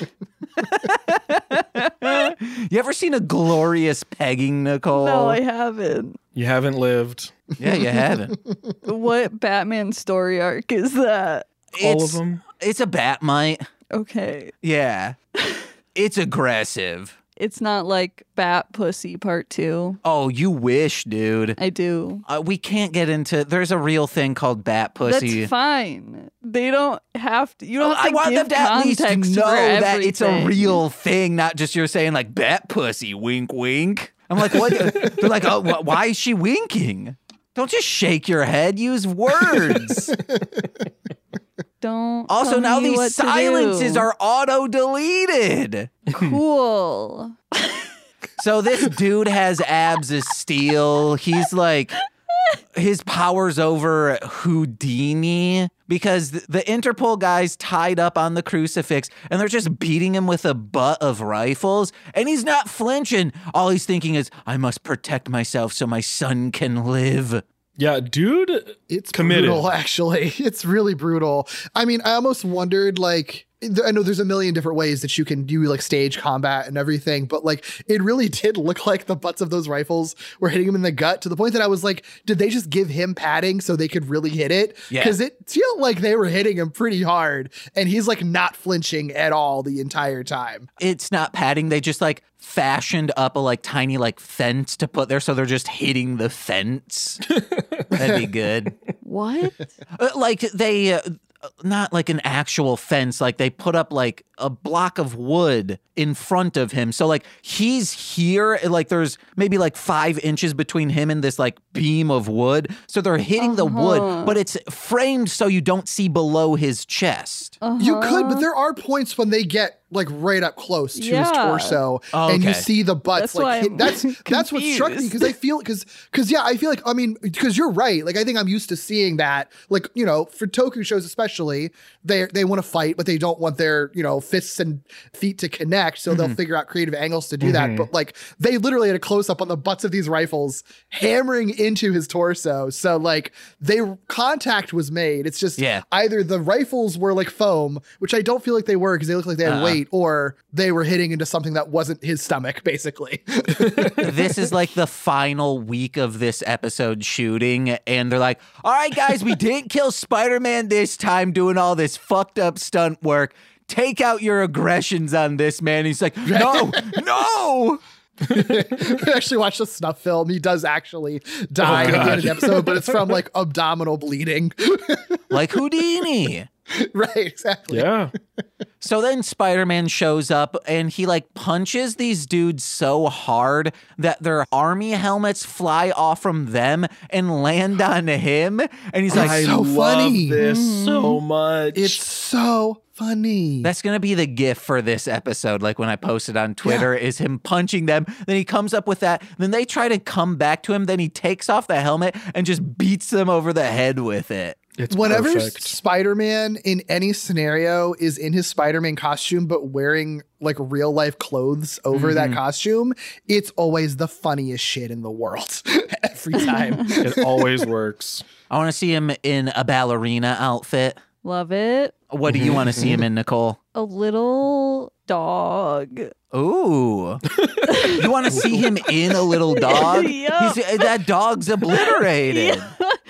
You ever seen a glorious pegging, Nicole? No, I haven't. You haven't lived. Yeah, you haven't. What Batman story arc is that? All of them? It's a Batmite. Okay. Yeah. It's aggressive. It's not like Bat Pussy Part 2. Oh, you wish, dude. I do. We can't get into. There's a real thing called bat pussy. That's fine. They don't have to. You don't have I to want give them to at least context know for that it's a everything. real thing, not just you're saying like bat pussy, wink, wink. I'm like, what? They're like, oh, why is she winking? Don't just shake your head. Use words. Don't. Also, tell now me these what to silences do. are auto-deleted. Cool. So this dude has abs of steel. He's like, his power's over Houdini because the Interpol guy's tied up on the crucifix and they're just beating him with a butt of rifles and he's not flinching. All he's thinking is, I must protect myself so my son can live. Yeah, dude. It's committed. brutal, actually. It's really brutal. I mean, I almost wondered, like, I know there's a million different ways that you can do like stage combat and everything, but like it really did look like the butts of those rifles were hitting him in the gut to the point that I was like, did they just give him padding so they could really hit it? Yeah. Because it felt like they were hitting him pretty hard and he's like not flinching at all the entire time. It's not padding. They just like fashioned up a like tiny like fence to put there, so they're just hitting the fence. That'd be good. What? Like they not like an actual fence, like they put up like a block of wood in front of him, so like he's here, like there's maybe like 5 inches between him and this like beam of wood, so they're hitting the wood, but it's framed so you don't see below his chest. You could, but there are points when they get like right up close to his torso, and you see the butts. That's why like I'm that's what struck me, because I feel because I feel like, I mean, because you're right. Like I think I'm used to seeing that. Like, you know, for Toku shows especially, they want to fight, but they don't want their, you know, fists and feet to connect, so they'll figure out creative angles to do that. But like they literally had a close up on the butts of these rifles hammering into his torso. So like contact was made. It's just either the rifles were like foam, which I don't feel like they were because they looked like they had weight, or they were hitting into something that wasn't his stomach, basically. This is like the final week of this episode shooting, and they're like, all right, guys, we didn't kill Spider-Man this time doing all this fucked up stunt work. Take out your aggressions on this man. He's like, no. I actually watched a snuff film. He does actually die at the end of the episode, but it's from like abdominal bleeding. Like Houdini. Right, exactly. Yeah. So then Spider-Man shows up and he like punches these dudes so hard that their army helmets fly off from them and land on him. And he's like, I so love funny. this so much. It's so funny. that's going to be the gif for this episode. Like when I posted on Twitter is him punching them. Then he comes up with that. Then they try to come back to him. Then he takes off the helmet and just beats them over the head with it. It's Whenever perfect. Spider-Man in any scenario is in his Spider-Man costume but wearing like real life clothes over that costume, it's always the funniest shit in the world. Every time. It always works. I want to see him in a ballerina outfit. Love it. What do you want to see him in, Nicole? A little dog. Ooh. You want to see him in a little dog? Yup. That dog's obliterated.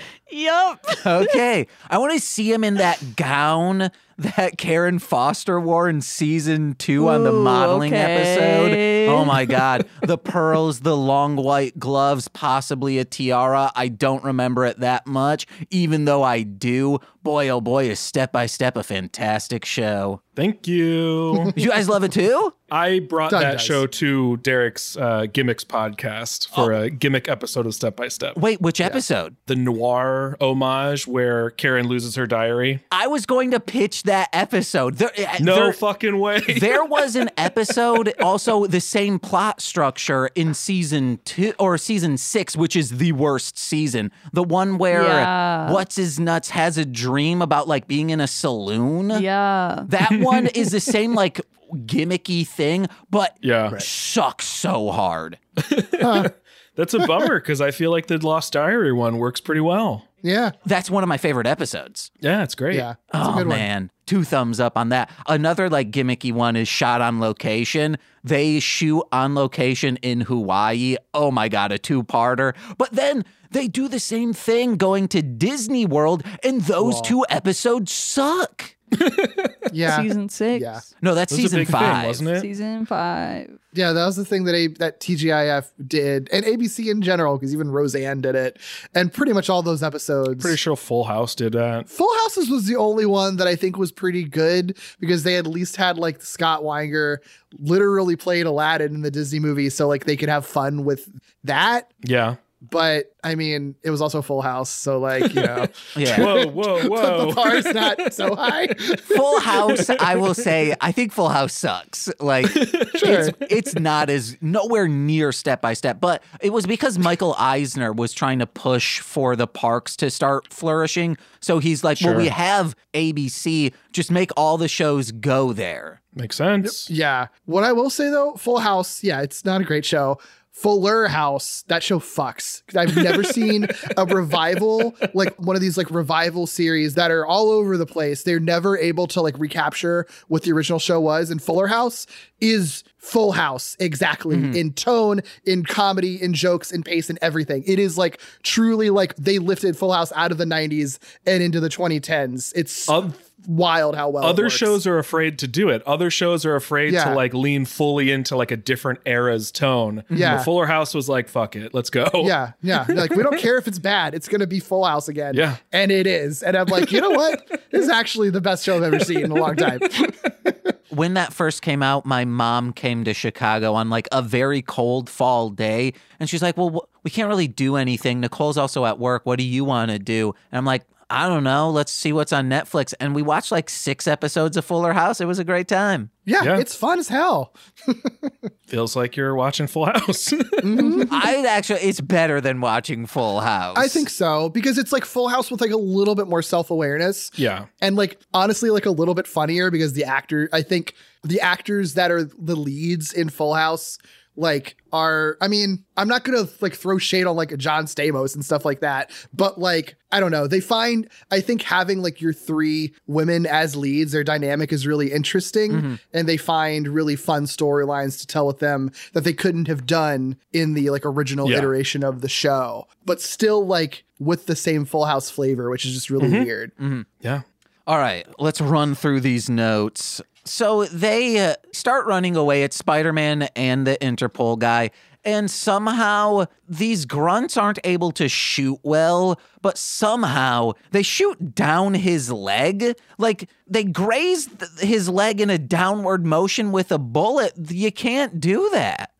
Yup. Okay. I want to see him in that gown that Karen Foster wore in season 2 on the Ooh, modeling okay. episode. Oh my God. The pearls, the long white gloves, possibly a tiara. I don't remember it that much, even though I do. Boy, oh boy, is Step by Step a fantastic show. Thank you. You guys love it too? I brought Doug that does. show to Derek's Gimmicks podcast for a gimmick episode of Step by Step. Wait, which episode? The noir homage where Karen loses her diary. I was going to pitch that episode. No fucking way. There was an episode, also the same plot structure in season 2 or season 6, which is the worst season. The one where What's His Nuts has a dream about like being in a saloon. Yeah. That one is the same like gimmicky thing, but Yeah. sucks so hard. That's a bummer because I feel like the Lost Diary one works pretty well. Yeah. That's one of my favorite episodes. Yeah, it's great. Yeah. It's a Oh good one. man, 2 thumbs up on that. Another like gimmicky one is Shot on Location. They shoot on location in Hawaii. Oh my God, a 2-parter. But then they do the same thing going to Disney World, and those 2 episodes suck. Yeah. Season 6. Yeah. No, that's It was a season big 5. thing, wasn't it? Season 5. Yeah, that was the thing that TGIF did, and ABC in general, because even Roseanne did it, and pretty much all those episodes. Pretty sure Full House did that. Full Houses was the only one that I think was pretty good because they at least had like Scott Weinger literally played Aladdin in the Disney movie, so like they could have fun with that. Yeah. But I mean, it was also Full House, so like, you know, Yeah. Whoa. the bar is not so high. Full House, I will say, I think Full House sucks. Like, it's not as nowhere near Step by Step, but it was because Michael Eisner was trying to push for the parks to start flourishing. So he's like, well, we have ABC, just make all the shows go there. Makes sense. Yeah. What I will say though, Full House, yeah, it's not a great show. Fuller House, that show fucks. I've never seen a revival, like one of these like revival series that are all over the place. They're never able to like recapture what the original show was. And Fuller House is Full House, exactly, in tone, in comedy, in jokes, in pace, and everything. It is like truly like they lifted Full House out of the 90s and into the 2010s. It's wild how well other it works. shows are afraid to do it. Other shows are afraid Yeah. to like lean fully into like a different era's tone. Yeah. But Fuller House was like, fuck it, let's go. Yeah. Like, we don't care if it's bad. It's going to be Full House again. Yeah. And it is. And I'm like, you know what? This is actually the best show I've ever seen in a long time. When that first came out, my mom came to Chicago on like a very cold fall day. And she's like, well, we can't really do anything. Nicole's also at work. What do you want to do? And I'm like, I don't know. Let's see what's on Netflix. And we watched like 6 episodes of Fuller House. It was a great time. Yeah. It's fun as hell. Feels like you're watching Full House. It's better than watching Full House. I think so, because it's like Full House with like a little bit more self-awareness. Yeah. And like, honestly, like a little bit funnier because I think the actors that are the leads in Full House like are, I mean, I'm not going to like throw shade on like a John Stamos and stuff like that, but like, I don't know. I think having like your 3 women as leads, their dynamic is really interesting, and they find really fun storylines to tell with them that they couldn't have done in the like original iteration of the show, but still like with the same Full House flavor, which is just really weird. Yeah. All right, let's run through these notes. So they start running away at Spider-Man and the Interpol guy, and somehow these grunts aren't able to shoot well, but somehow they shoot down his leg. Like, they graze his leg in a downward motion with a bullet. You can't do that.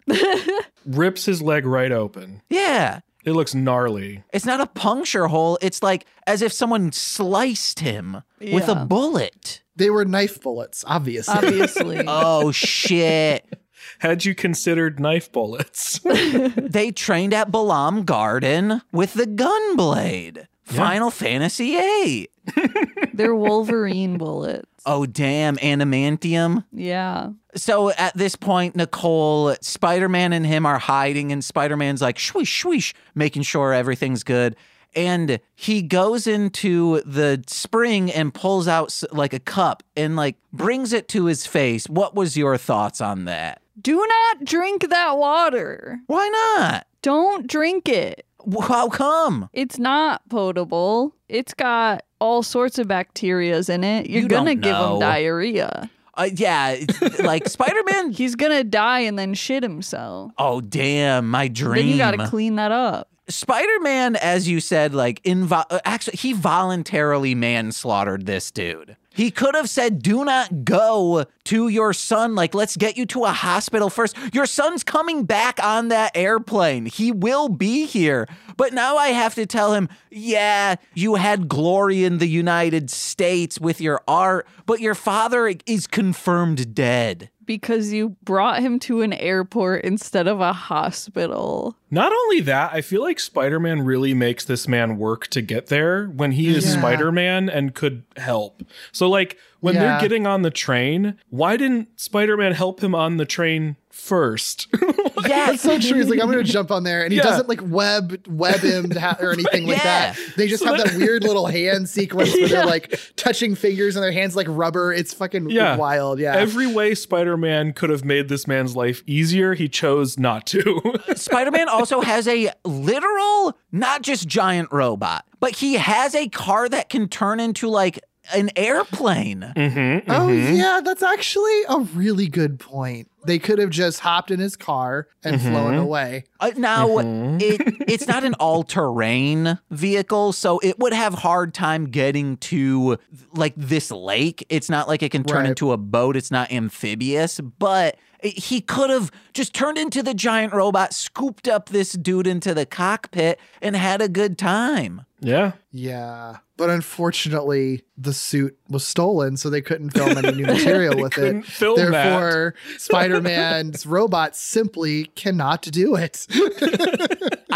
Rips his leg right open. Yeah. It looks gnarly. It's not a puncture hole. It's like as if someone sliced him with a bullet. They were knife bullets, obviously. Obviously. Oh, shit. Had you considered knife bullets? They trained at Balam Garden with the gun blade. Final Fantasy VIII. They're Wolverine bullets. Oh, damn. Adamantium. Yeah. So at this point, Nicole, Spider-Man and him are hiding, and Spider-Man's like, shwish, shwish, making sure everything's good. And he goes into the spring and pulls out like a cup and like brings it to his face. What was your thoughts on that? Do not drink that water. Why not? Don't drink it. How come? It's not potable. It's got all sorts of bacterias in it. You're You gonna don't give him know. diarrhea. Yeah, it's like Spider-Man. He's gonna die and then shit himself. Oh, damn, my dream. Then you gotta clean that up. Spider-Man, as you said, like actually, he voluntarily manslaughtered this dude. He could have said, do not go to your son. Like, let's get you to a hospital first. Your son's coming back on that airplane. He will be here. But now I have to tell him, yeah, you had glory in the United States with your art, but your father is confirmed dead. Because you brought him to an airport instead of a hospital. Not only that, I feel like Spider-Man really makes this man work to get there when he is Spider-Man and could help. So like when they're getting on the train, why didn't Spider-Man help him on the train first? Yeah, That's so true. He's like, I'm going to jump on there. And he doesn't like web him or anything like that. They just have that weird little hand sequence where they're like touching fingers and their hands like rubber. It's fucking wild. Yeah. Every way Spider-Man could have made this man's life easier, he chose not to. Spider-Man also has a literal, not just giant robot, but he has a car that can turn into like an airplane. Oh, yeah. That's actually a really good point. They could have just hopped in his car and flown away. Now, it's not an all-terrain vehicle, so it would have hard time getting to like this lake. It's not like it can turn into a boat. It's not amphibious, but he could have just turned into the giant robot, scooped up this dude into the cockpit, and had a good time. Yeah. Yeah. But unfortunately, the suit was stolen, so they couldn't film any new material with it. couldn't film Therefore, Spider-Man's robot simply cannot do it.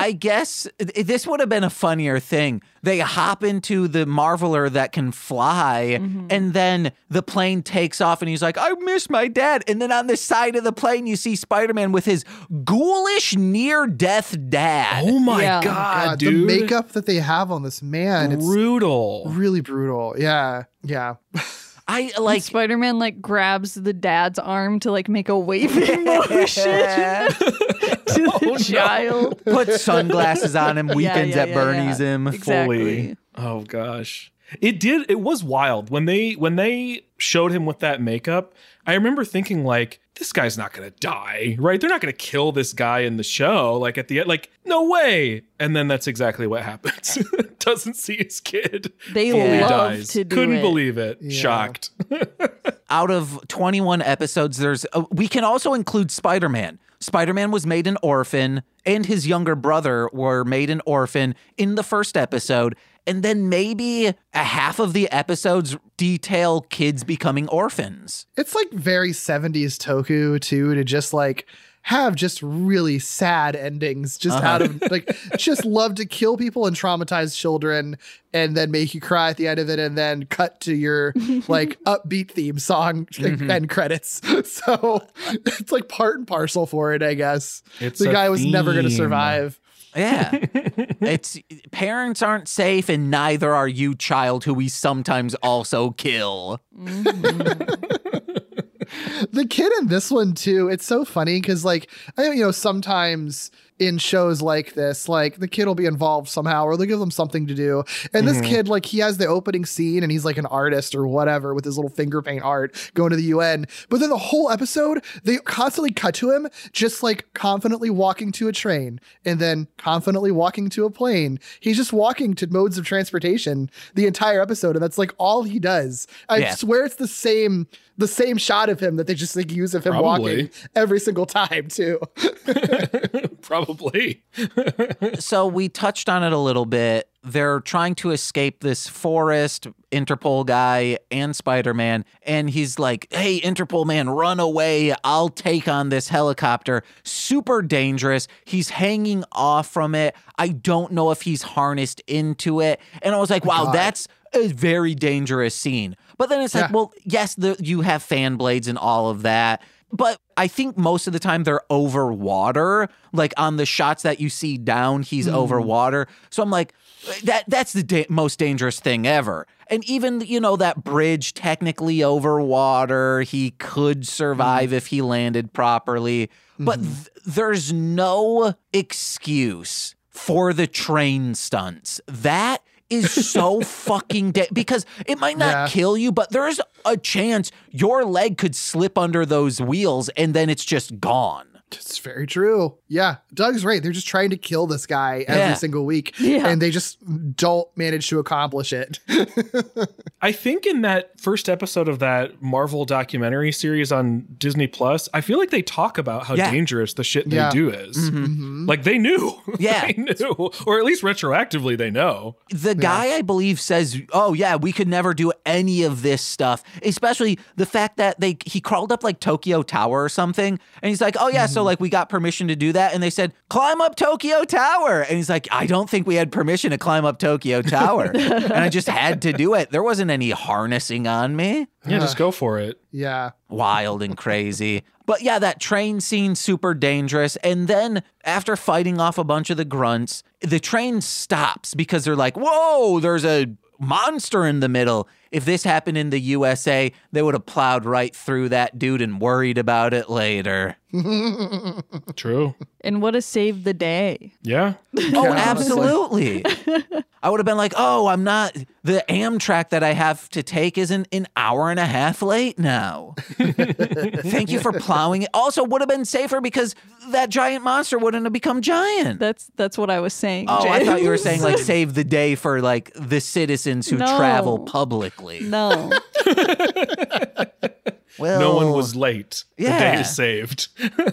I guess this would have been a funnier thing. They hop into the Marveler that can fly, and then the plane takes off, and he's like, I miss my dad. And then on the side of the plane, you see Spider-Man with his ghoulish near-death dad. Oh my Yeah. God, the dude. makeup that they have on this man, Brutal. it's really brutal. Yeah. I like Spider-Man like grabs the dad's arm to like make a waving motion to the child. put sunglasses on him, weekends at yeah, Bernie's him. Exactly. Oh gosh. It was wild when they showed him with that makeup. I remember thinking like, this guy's not going to die, right? They're not going to kill this guy in the show. Like at the end, like, no way. And then that's exactly what happens. Doesn't see his kid. They fully love dies. to do Couldn't it. believe it. Yeah. Shocked. Out of 21 episodes, we can also include Spider-Man. Spider-Man was made an orphan, and his younger brother were made an orphan in the first episode. And then maybe a half of the episodes detail kids becoming orphans. It's like very 70s Toku too, to just like have just really sad endings, just out of like, just love to kill people and traumatize children and then make you cry at the end of it and then cut to your like upbeat theme song and credits. So it's like part and parcel for it, I guess. It's The a guy was never going to theme. survive. Yeah. It's parents aren't safe, and neither are you, child, who we sometimes also kill. The kid in this one too, it's so funny because like sometimes in shows like this, like the kid will be involved somehow or they'll give them something to do, and this kid, like, he has the opening scene and he's like an artist or whatever with his little finger paint art going to the UN, but then the whole episode they constantly cut to him just like confidently walking to a train and then confidently walking to a plane. He's just walking to modes of transportation the entire episode, and that's like all he does. I swear it's the same shot of him that they just like use of him Probably. walking every single time too. Probably. So we touched on it a little bit. They're trying to escape this forest, Interpol guy and Spider-Man. And he's like, hey, Interpol man, run away. I'll take on this helicopter. Super dangerous. He's hanging off from it. I don't know if he's harnessed into it. And I was like, wow, that's a very dangerous scene. But then it's like, well, yes, you have fan blades and all of that. But I think most of the time they're over water. Like on the shots that you see down, he's over water. So I'm like, that's the most dangerous thing ever. And even, that bridge technically over water, he could survive if he landed properly. But there's no excuse for the train stunts. That is so fucking because it might not kill you, but there's a chance your leg could slip under those wheels and then it's just gone. It's very true. Yeah. Doug's right. They're just trying to kill this guy every single week. Yeah. And they just don't manage to accomplish it. I think in that first episode of that Marvel documentary series on Disney Plus, I feel like they talk about how dangerous the shit they do is. Like they knew. Yeah. They knew. Or at least retroactively they know. The guy, I believe, says, oh, yeah, we could never do any of this stuff, especially the fact that he crawled up like Tokyo Tower or something. And he's like, oh, yeah, so like we got permission to do that. And they said, climb up Tokyo Tower. And he's like, I don't think we had permission to climb up Tokyo Tower. And I just had to do it. There wasn't any harnessing on me. Yeah, just go for it. Yeah. Wild and crazy. But yeah, that train scene, super dangerous. And then after fighting off a bunch of the grunts, the train stops because they're like, whoa, there's a monster in the middle. If this happened in the USA, they would have plowed right through that dude and worried about it later. True. And what a save the day. Yeah. Oh, absolutely. I would have been like, oh, the Amtrak that I have to take is an hour and a half late now. Thank you for plowing it. Also would have been safer because that giant monster wouldn't have become giant. That's what I was saying. Oh, I thought you were James. saying like save the day for like the citizens who No. travel publicly. No. Well, No one was late. Yeah. The day is saved.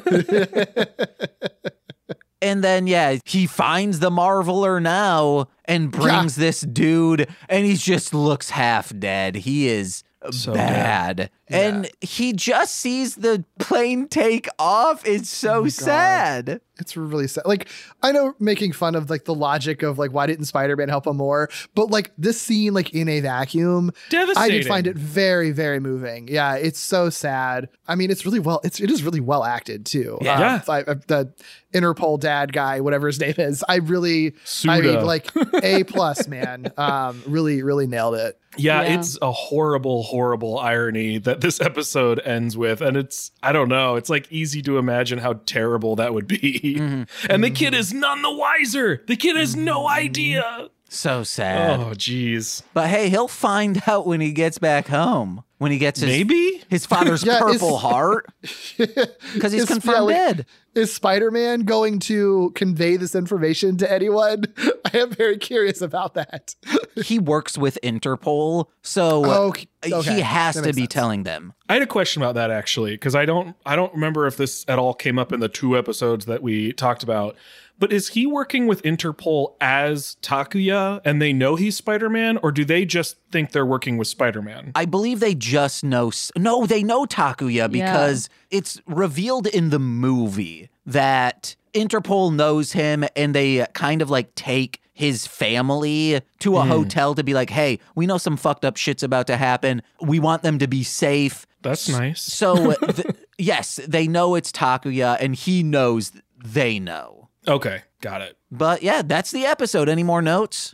And then, he finds the Marveler now and brings this dude, and he just looks half dead. He is So bad. And he just sees the plane take off. It's so sad. It's really sad. Like, I know making fun of like the logic of like, why didn't Spider-Man help him more? But like this scene, like in a vacuum, I did find it very, very moving. Yeah, it's so sad. I mean, it is really well acted too. Yeah. The Interpol dad guy, whatever his name is, I mean, like A+, man. Really, really nailed it. Yeah, it's a horrible, horrible irony that this episode ends with. And I don't know, it's like easy to imagine how terrible that would be. And the kid is none the wiser. The kid has no idea. So sad. Oh, geez. But hey, he'll find out when he gets back home. When he gets his father's purple heart. Because he's confirmed dead. Is Spider-Man going to convey this information to anyone? I am very curious about that. He works with Interpol, so he has to be telling them. I had a question about that, actually, because I don't remember if this at all came up in the 2 episodes that we talked about. But is he working with Interpol as Takuya and they know he's Spider-Man, or do they just think they're working with Spider-Man? I believe they just know. No, they know Takuya because it's revealed in the movie that Interpol knows him and they kind of like take his family to a hotel to be like, hey, we know some fucked up shit's about to happen. We want them to be safe. That's nice. So, yes, they know it's Takuya and he knows they know. Okay, got it. But yeah, that's the episode. Any more notes?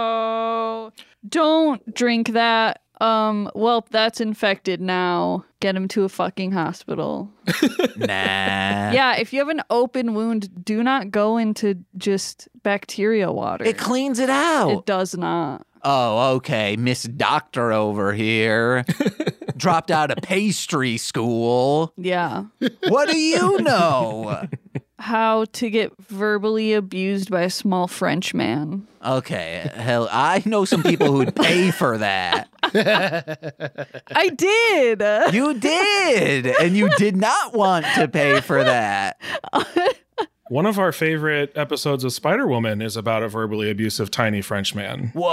Oh, don't drink that. Well, that's infected now. Get him to a fucking hospital. Nah. Yeah, if you have an open wound, do not go into just bacteria water. It cleans it out. It does not. Oh, okay. Miss Doctor over here. Dropped out of pastry school. Yeah. What do you know? How to get verbally abused by a small French man. Okay, hell, I know some people who'd pay for that. I did. You did, and you did not want to pay for that. One of our favorite episodes of Spider-Woman is about a verbally abusive tiny French man. Whoa.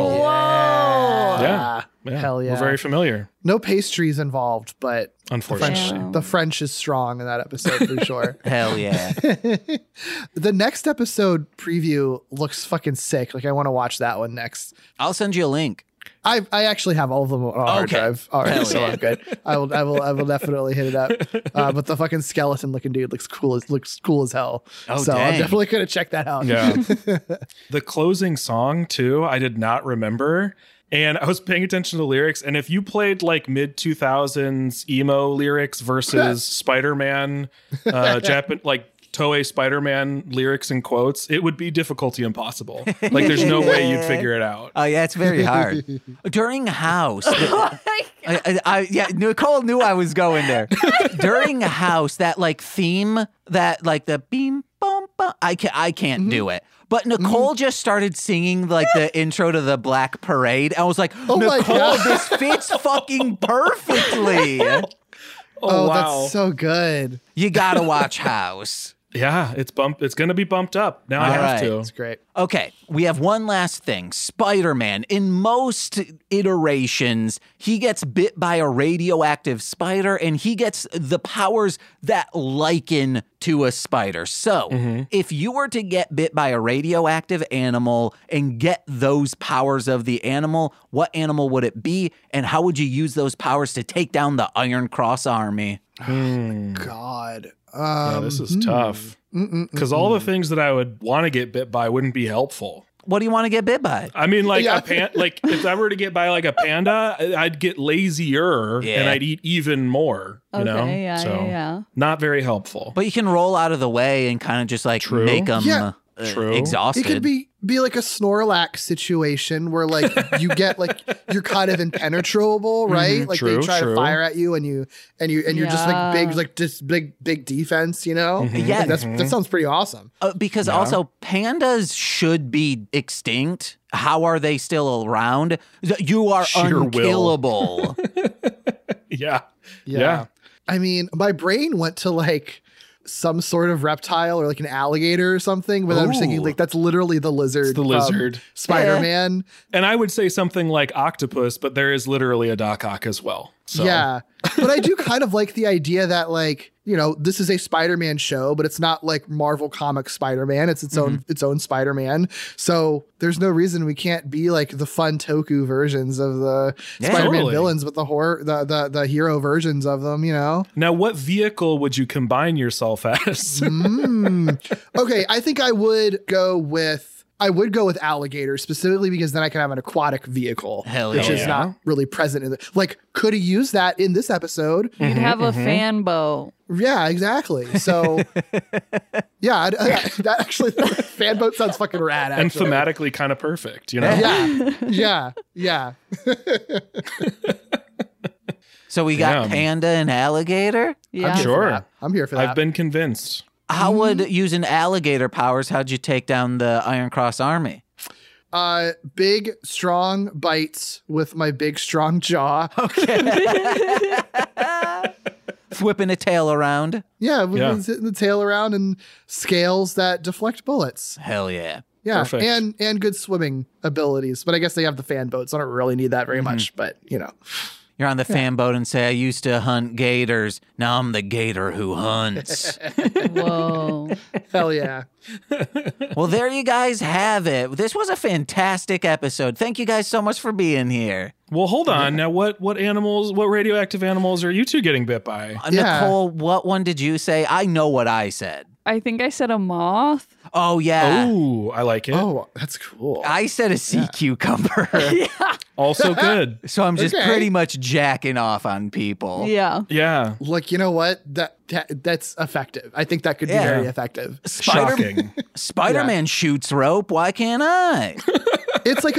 Whoa. Yeah. Hell yeah. We're very familiar. No pastries involved, but Unfortunately. the French is strong in that episode for sure. Hell yeah. The next episode preview looks fucking sick. Like, I want to watch that one next. I'll send you a link. I actually have all of them on a hard drive already, so I'm good. I will definitely hit it up. But the fucking skeleton looking dude looks cool as hell. Oh, so dang. I'm definitely gonna check that out. Yeah. The closing song too, I did not remember. And I was paying attention to the lyrics, and if you played like mid 2000s emo lyrics versus Spider-Man, like Toei Spider-Man lyrics and quotes, it would be difficulty impossible. Like, there's no way you'd figure it out. Oh yeah, it's very hard. During House, Nicole knew I was going there. During House, that like theme, that like the beam bum bum, I can't do it. But Nicole just started singing like the intro to the Black Parade. I was like, Nicole, this fits fucking perfectly. Oh, wow. That's so good. You gotta watch House. Yeah, it's going to be bumped up. Now I have to. It's great. Okay, we have one last thing. Spider-Man, in most iterations, he gets bit by a radioactive spider and he gets the powers that liken to a spider. So, if you were to get bit by a radioactive animal and get those powers of the animal, what animal would it be? And how would you use those powers to take down the Iron Cross Army? God. Yeah, this is tough. Because all the things that I would want to get bit by wouldn't be helpful. What do you want to get bit by? I mean, like like if I were to get by like a panda, I'd get lazier and I'd eat even more. You know, Yeah. Not very helpful. But you can roll out of the way and kind of just like make them exhausted. It could be like a Snorlax situation where like you get like you're kind of impenetrable, right? Like they try to fire at you and you're just like big defense, you know? Yeah. Like, that sounds pretty awesome. Because also pandas should be extinct. How are they still around? You are unkillable. Yeah. I mean, my brain went to like some sort of reptile or like an alligator or something, but I'm just thinking like that's literally the lizard. It's the lizard. Spider-Man. And I would say something like octopus, but there is literally a Doc Ock as well. So. Yeah. But I do kind of like the idea that, like, you know, this is a Spider-Man show, but it's not like Marvel Comics Spider-Man. It's its own Spider-Man. So there's no reason we can't be like the fun Toku versions of the Spider-Man villains, but the hero versions of them, you know? Now, what vehicle would you combine yourself as? Okay, I think I would go with alligator, specifically because then I can have an aquatic vehicle, which is not really present in the, like, could have used that in this episode. You'd have a fan boat. Yeah, exactly. So, yeah, that actually, fan boat sounds fucking rad, actually. And thematically kind of perfect, you know? Yeah. So we got panda and alligator? Yeah. I'm here for that. I've been convinced. How would, using alligator powers, how'd you take down the Iron Cross army? Big, strong bites with my big, strong jaw. Okay. Whipping a tail around. Yeah, hitting the tail around and scales that deflect bullets. Hell yeah. Yeah, Perfect. and good swimming abilities. But I guess they have the fan boat, so I don't really need that very much. But, you know. You're on the fan boat and say, I used to hunt gators. Now I'm the gator who hunts. Whoa. Hell yeah. Well, there you guys have it. This was a fantastic episode. Thank you guys so much for being here. Well, hold on. Now, what radioactive animals are you two getting bit by? Nicole, what one did you say? I know what I said. I think I said a moth. Oh, yeah. Oh, I like it. Oh, that's cool. I said a sea cucumber. Also good. So I'm just pretty much jacking off on people. Yeah. Yeah. Like, you know what? That's effective. I think that could be very effective. Shocking. Spider-Man shoots rope. Why can't I? It's like a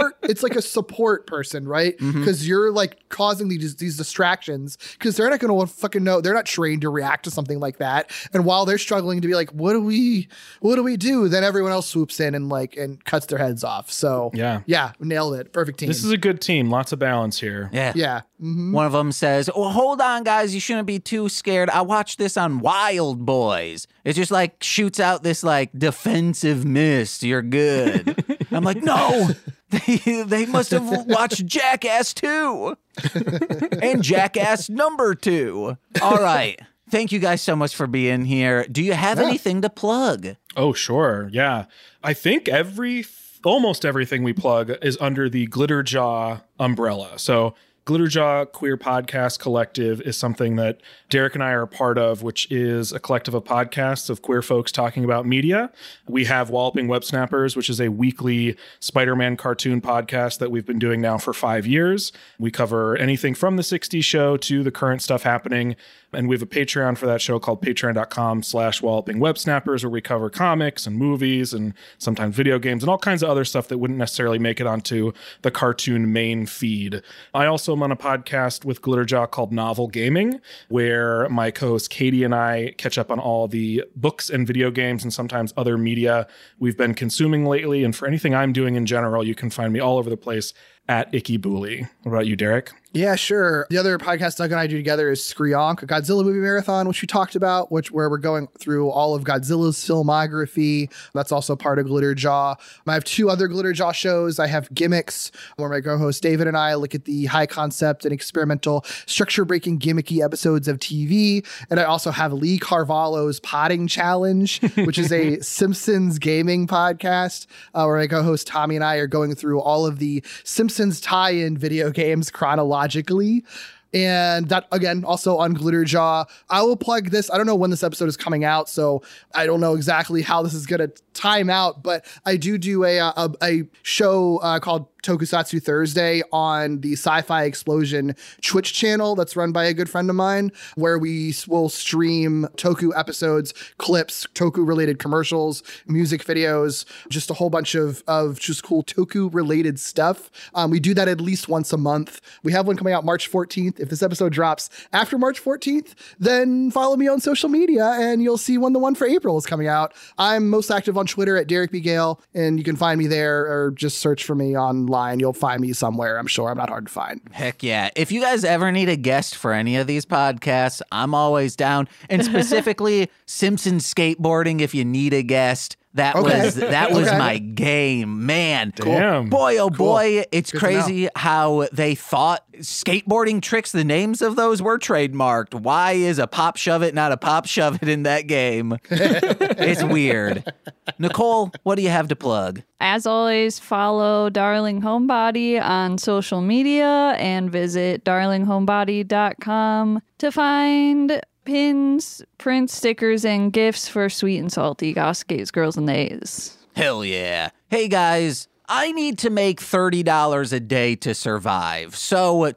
support person, right? Because you're like causing these distractions because they're not going to fucking know. They're not trained to react to something like that. And while they're struggling to be like, what do we do? Then everyone else swoops in and cuts their heads off. So yeah, nailed it. Perfect team. This is a good team. Lots of balance here. Yeah. Yeah. Mm-hmm. One of them says, "Oh, hold on, guys. You shouldn't be too scared. I watched this on Wild Boys. It just like shoots out this like defensive mist. You're good." I'm like, no, they must have watched Jackass 2 and Jackass number 2. All right. Thank you guys so much for being here. Do you have anything to plug? Oh, sure. Yeah. I think almost everything we plug is under the Glitterjaw umbrella. So Glitterjaw Queer Podcast Collective is something that Derek and I are a part of, which is a collective of podcasts of queer folks talking about media. We have Walloping Web Snappers, which is a weekly Spider-Man cartoon podcast that we've been doing now for 5 years. We cover anything from the 60s show to the current stuff happening. And we have a Patreon for that show called patreon.com/wallopingwebsnappers, where we cover comics and movies and sometimes video games and all kinds of other stuff that wouldn't necessarily make it onto the cartoon main feed. I also am on a podcast with Glitterjaw called Novel Gaming, where my co-host Katie and I catch up on all the books and video games and sometimes other media we've been consuming lately. And for anything I'm doing in general, you can find me all over the place at Icky Booley. What about you, Derek? Yeah, sure. The other podcast Doug and I do together is Screonk, a Godzilla movie marathon, which we talked about, where we're going through all of Godzilla's filmography. That's also part of Glitterjaw. I have 2 other Glitterjaw shows. I have Gimmicks, where my co-host David and I look at the high concept and experimental structure-breaking gimmicky episodes of TV. And I also have Lee Carvalho's Potting Challenge, which is a Simpsons gaming podcast, where my co-host Tommy and I are going through all of the Simpsons tie-in video games chronologically. And that, again, also on Glitterjaw. I will plug this. I don't know when this episode is coming out, so I don't know exactly how this is going to time out, but I do a show called Tokusatsu Thursday on the Sci-Fi Explosion Twitch channel that's run by a good friend of mine, where we will stream Toku episodes, clips, Toku-related commercials, music videos, just a whole bunch of just cool Toku-related stuff. We do that at least once a month. We have one coming out March 14th. If this episode drops after March 14th, then follow me on social media and you'll see when the one for April is coming out. I'm most active on Twitter at Derek B. Gale, and you can find me there or just search for me online. You'll find me somewhere, I'm sure. I'm not hard to find. Heck yeah. If you guys ever need a guest for any of these podcasts, I'm always down. And specifically Simpsons skateboarding, if you need a guest, That Okay. was Okay. my game, man. Damn. Boy, oh Cool. boy, it's Good to crazy how they thought skateboarding tricks, the names of those were trademarked. Why is a pop shove it not a pop shove it in that game? It's weird. Nicole, what do you have to plug? As always, follow Darling Homebody on social media and visit darlinghomebody.com to find pins, prints, stickers, and gifts for Sweet and Salty, Goss, Gays, Girls, and Theys. Hell yeah. Hey guys, I need to make $30 a day to survive. So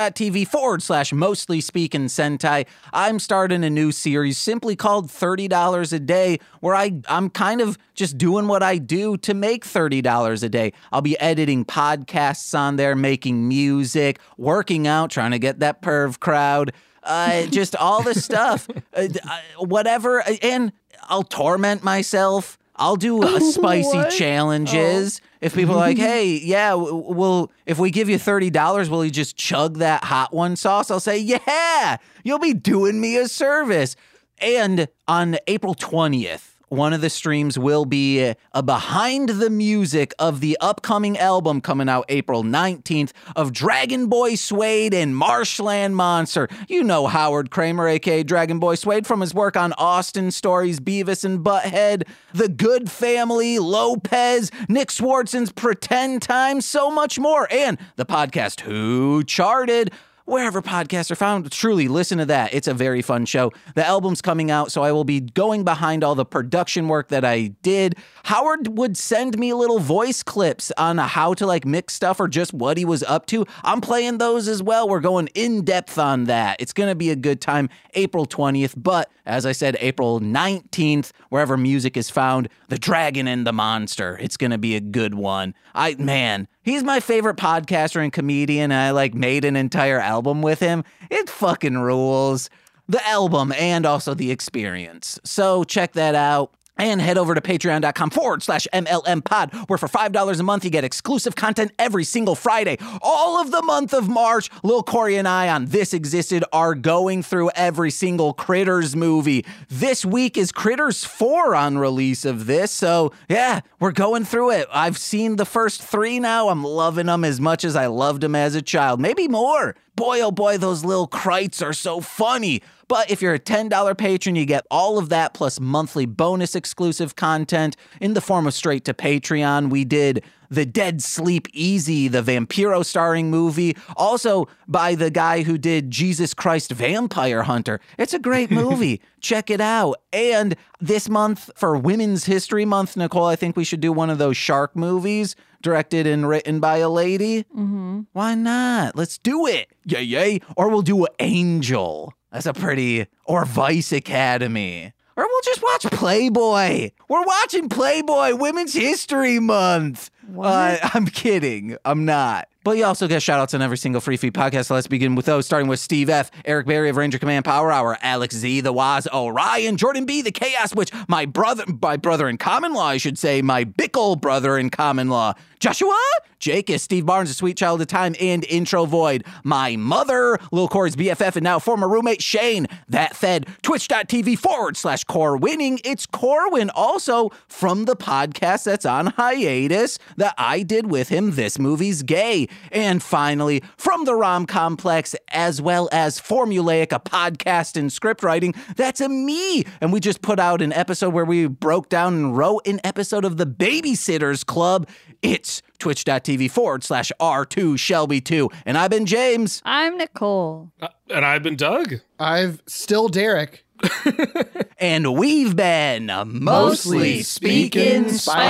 twitch.tv/mostly speaking Sentai, I'm starting a new series simply called $30 a day, where I'm kind of just doing what I do to make $30 a day. I'll be editing podcasts on there, making music, working out, trying to get that perv crowd. Just all the stuff, whatever. And I'll torment myself. I'll do spicy challenges. If people are like, hey, yeah, well, if we give you $30, will you just chug that hot one sauce? I'll say, yeah, you'll be doing me a service. And on April 20th, one of the streams will be a behind the music of the upcoming album coming out April 19th of Dragon Boy Suede and Marshland Monster. You know Howard Kramer, aka Dragon Boy Suede, from his work on Austin Stories, Beavis and Butthead, The Good Family, Lopez, Nick Swartzen's Pretend Time, so much more. And the podcast Who Charted? Wherever podcasts are found, truly listen to that. It's a very fun show. The album's coming out, so I will be going behind all the production work that I did. Howard would send me little voice clips on how to mix stuff or just what he was up to. I'm playing those as well. We're going in depth on that. It's going to be a good time. April 20th, but as I said, April 19th, wherever music is found, The Dragon and the Monster. It's going to be a good one. He's my favorite podcaster and comedian. And I made an entire album with him. It fucking rules. The album and also the experience. So check that out. And head over to patreon.com/MLM pod, where for $5 a month, you get exclusive content every single Friday. All of the month of March, Lil Corey and I on This Existed are going through every single Critters movie. This week is Critters 4 on release of this. So yeah, we're going through it. I've seen the first 3 now. I'm loving them as much as I loved them as a child. Maybe more. Boy, oh boy, those little krites are so funny. But if you're a $10 patron, you get all of that plus monthly bonus exclusive content in the form of straight to Patreon. We did The Dead Sleep Easy, the Vampiro starring movie, also by the guy who did Jesus Christ Vampire Hunter. It's a great movie. Check it out. And this month, for Women's History Month, Nicole, I think we should do one of those shark movies directed and written by a lady. Mm-hmm. Why not? Let's do it. Yay, yay. Or we'll do Angel. That's a pretty... Or Vice Academy. Or we'll just watch Playboy. We're watching Playboy Women's History Month. I'm kidding. I'm not. But you also get shout-outs on every single free feed podcast. So let's begin with those, starting with Steve F., Eric Berry of Ranger Command Power Hour, Alex Z., The Waz, Orion, Jordan B., The Chaos Witch, my brother in common law, I should say, my Bickle brother in common law, Joshua, Jake is Steve Barnes, A Sweet Child of Time, and Intro Void. My mother, Lil Corey's BFF, and now former roommate Shane. That fed twitch.tv/Corwinning. It's Corwin, also from the podcast that's on hiatus that I did with him, This Movie's Gay. And finally, from the Rom Complex, as well as Formulaic, a podcast and script writing, that's a me. And we just put out an episode where we broke down and wrote an episode of The Babysitters Club. It's twitch.tv/R2Shelby2. And I've been James. I'm Nicole. And I've been Doug. I've still Derek. And we've been Mostly Speaking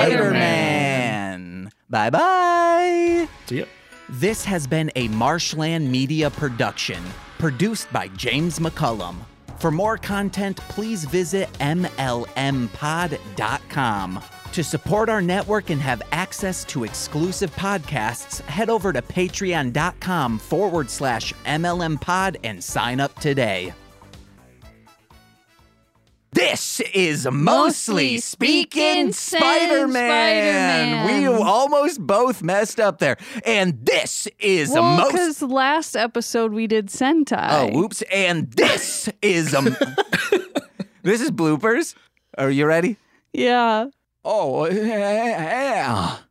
Spider-Man. Bye-bye. See ya. This has been a Marshland Media production, produced by James McCullum. For more content, please visit MLMpod.com. To support our network and have access to exclusive podcasts, head over to patreon.com/MLMpod and sign up today. This is Mostly Speaking Spider-Man. We almost both messed up there. And this is because last episode we did Sentai. Oh, whoops. And this is this is bloopers. Are you ready? Yeah. Oh, yeah.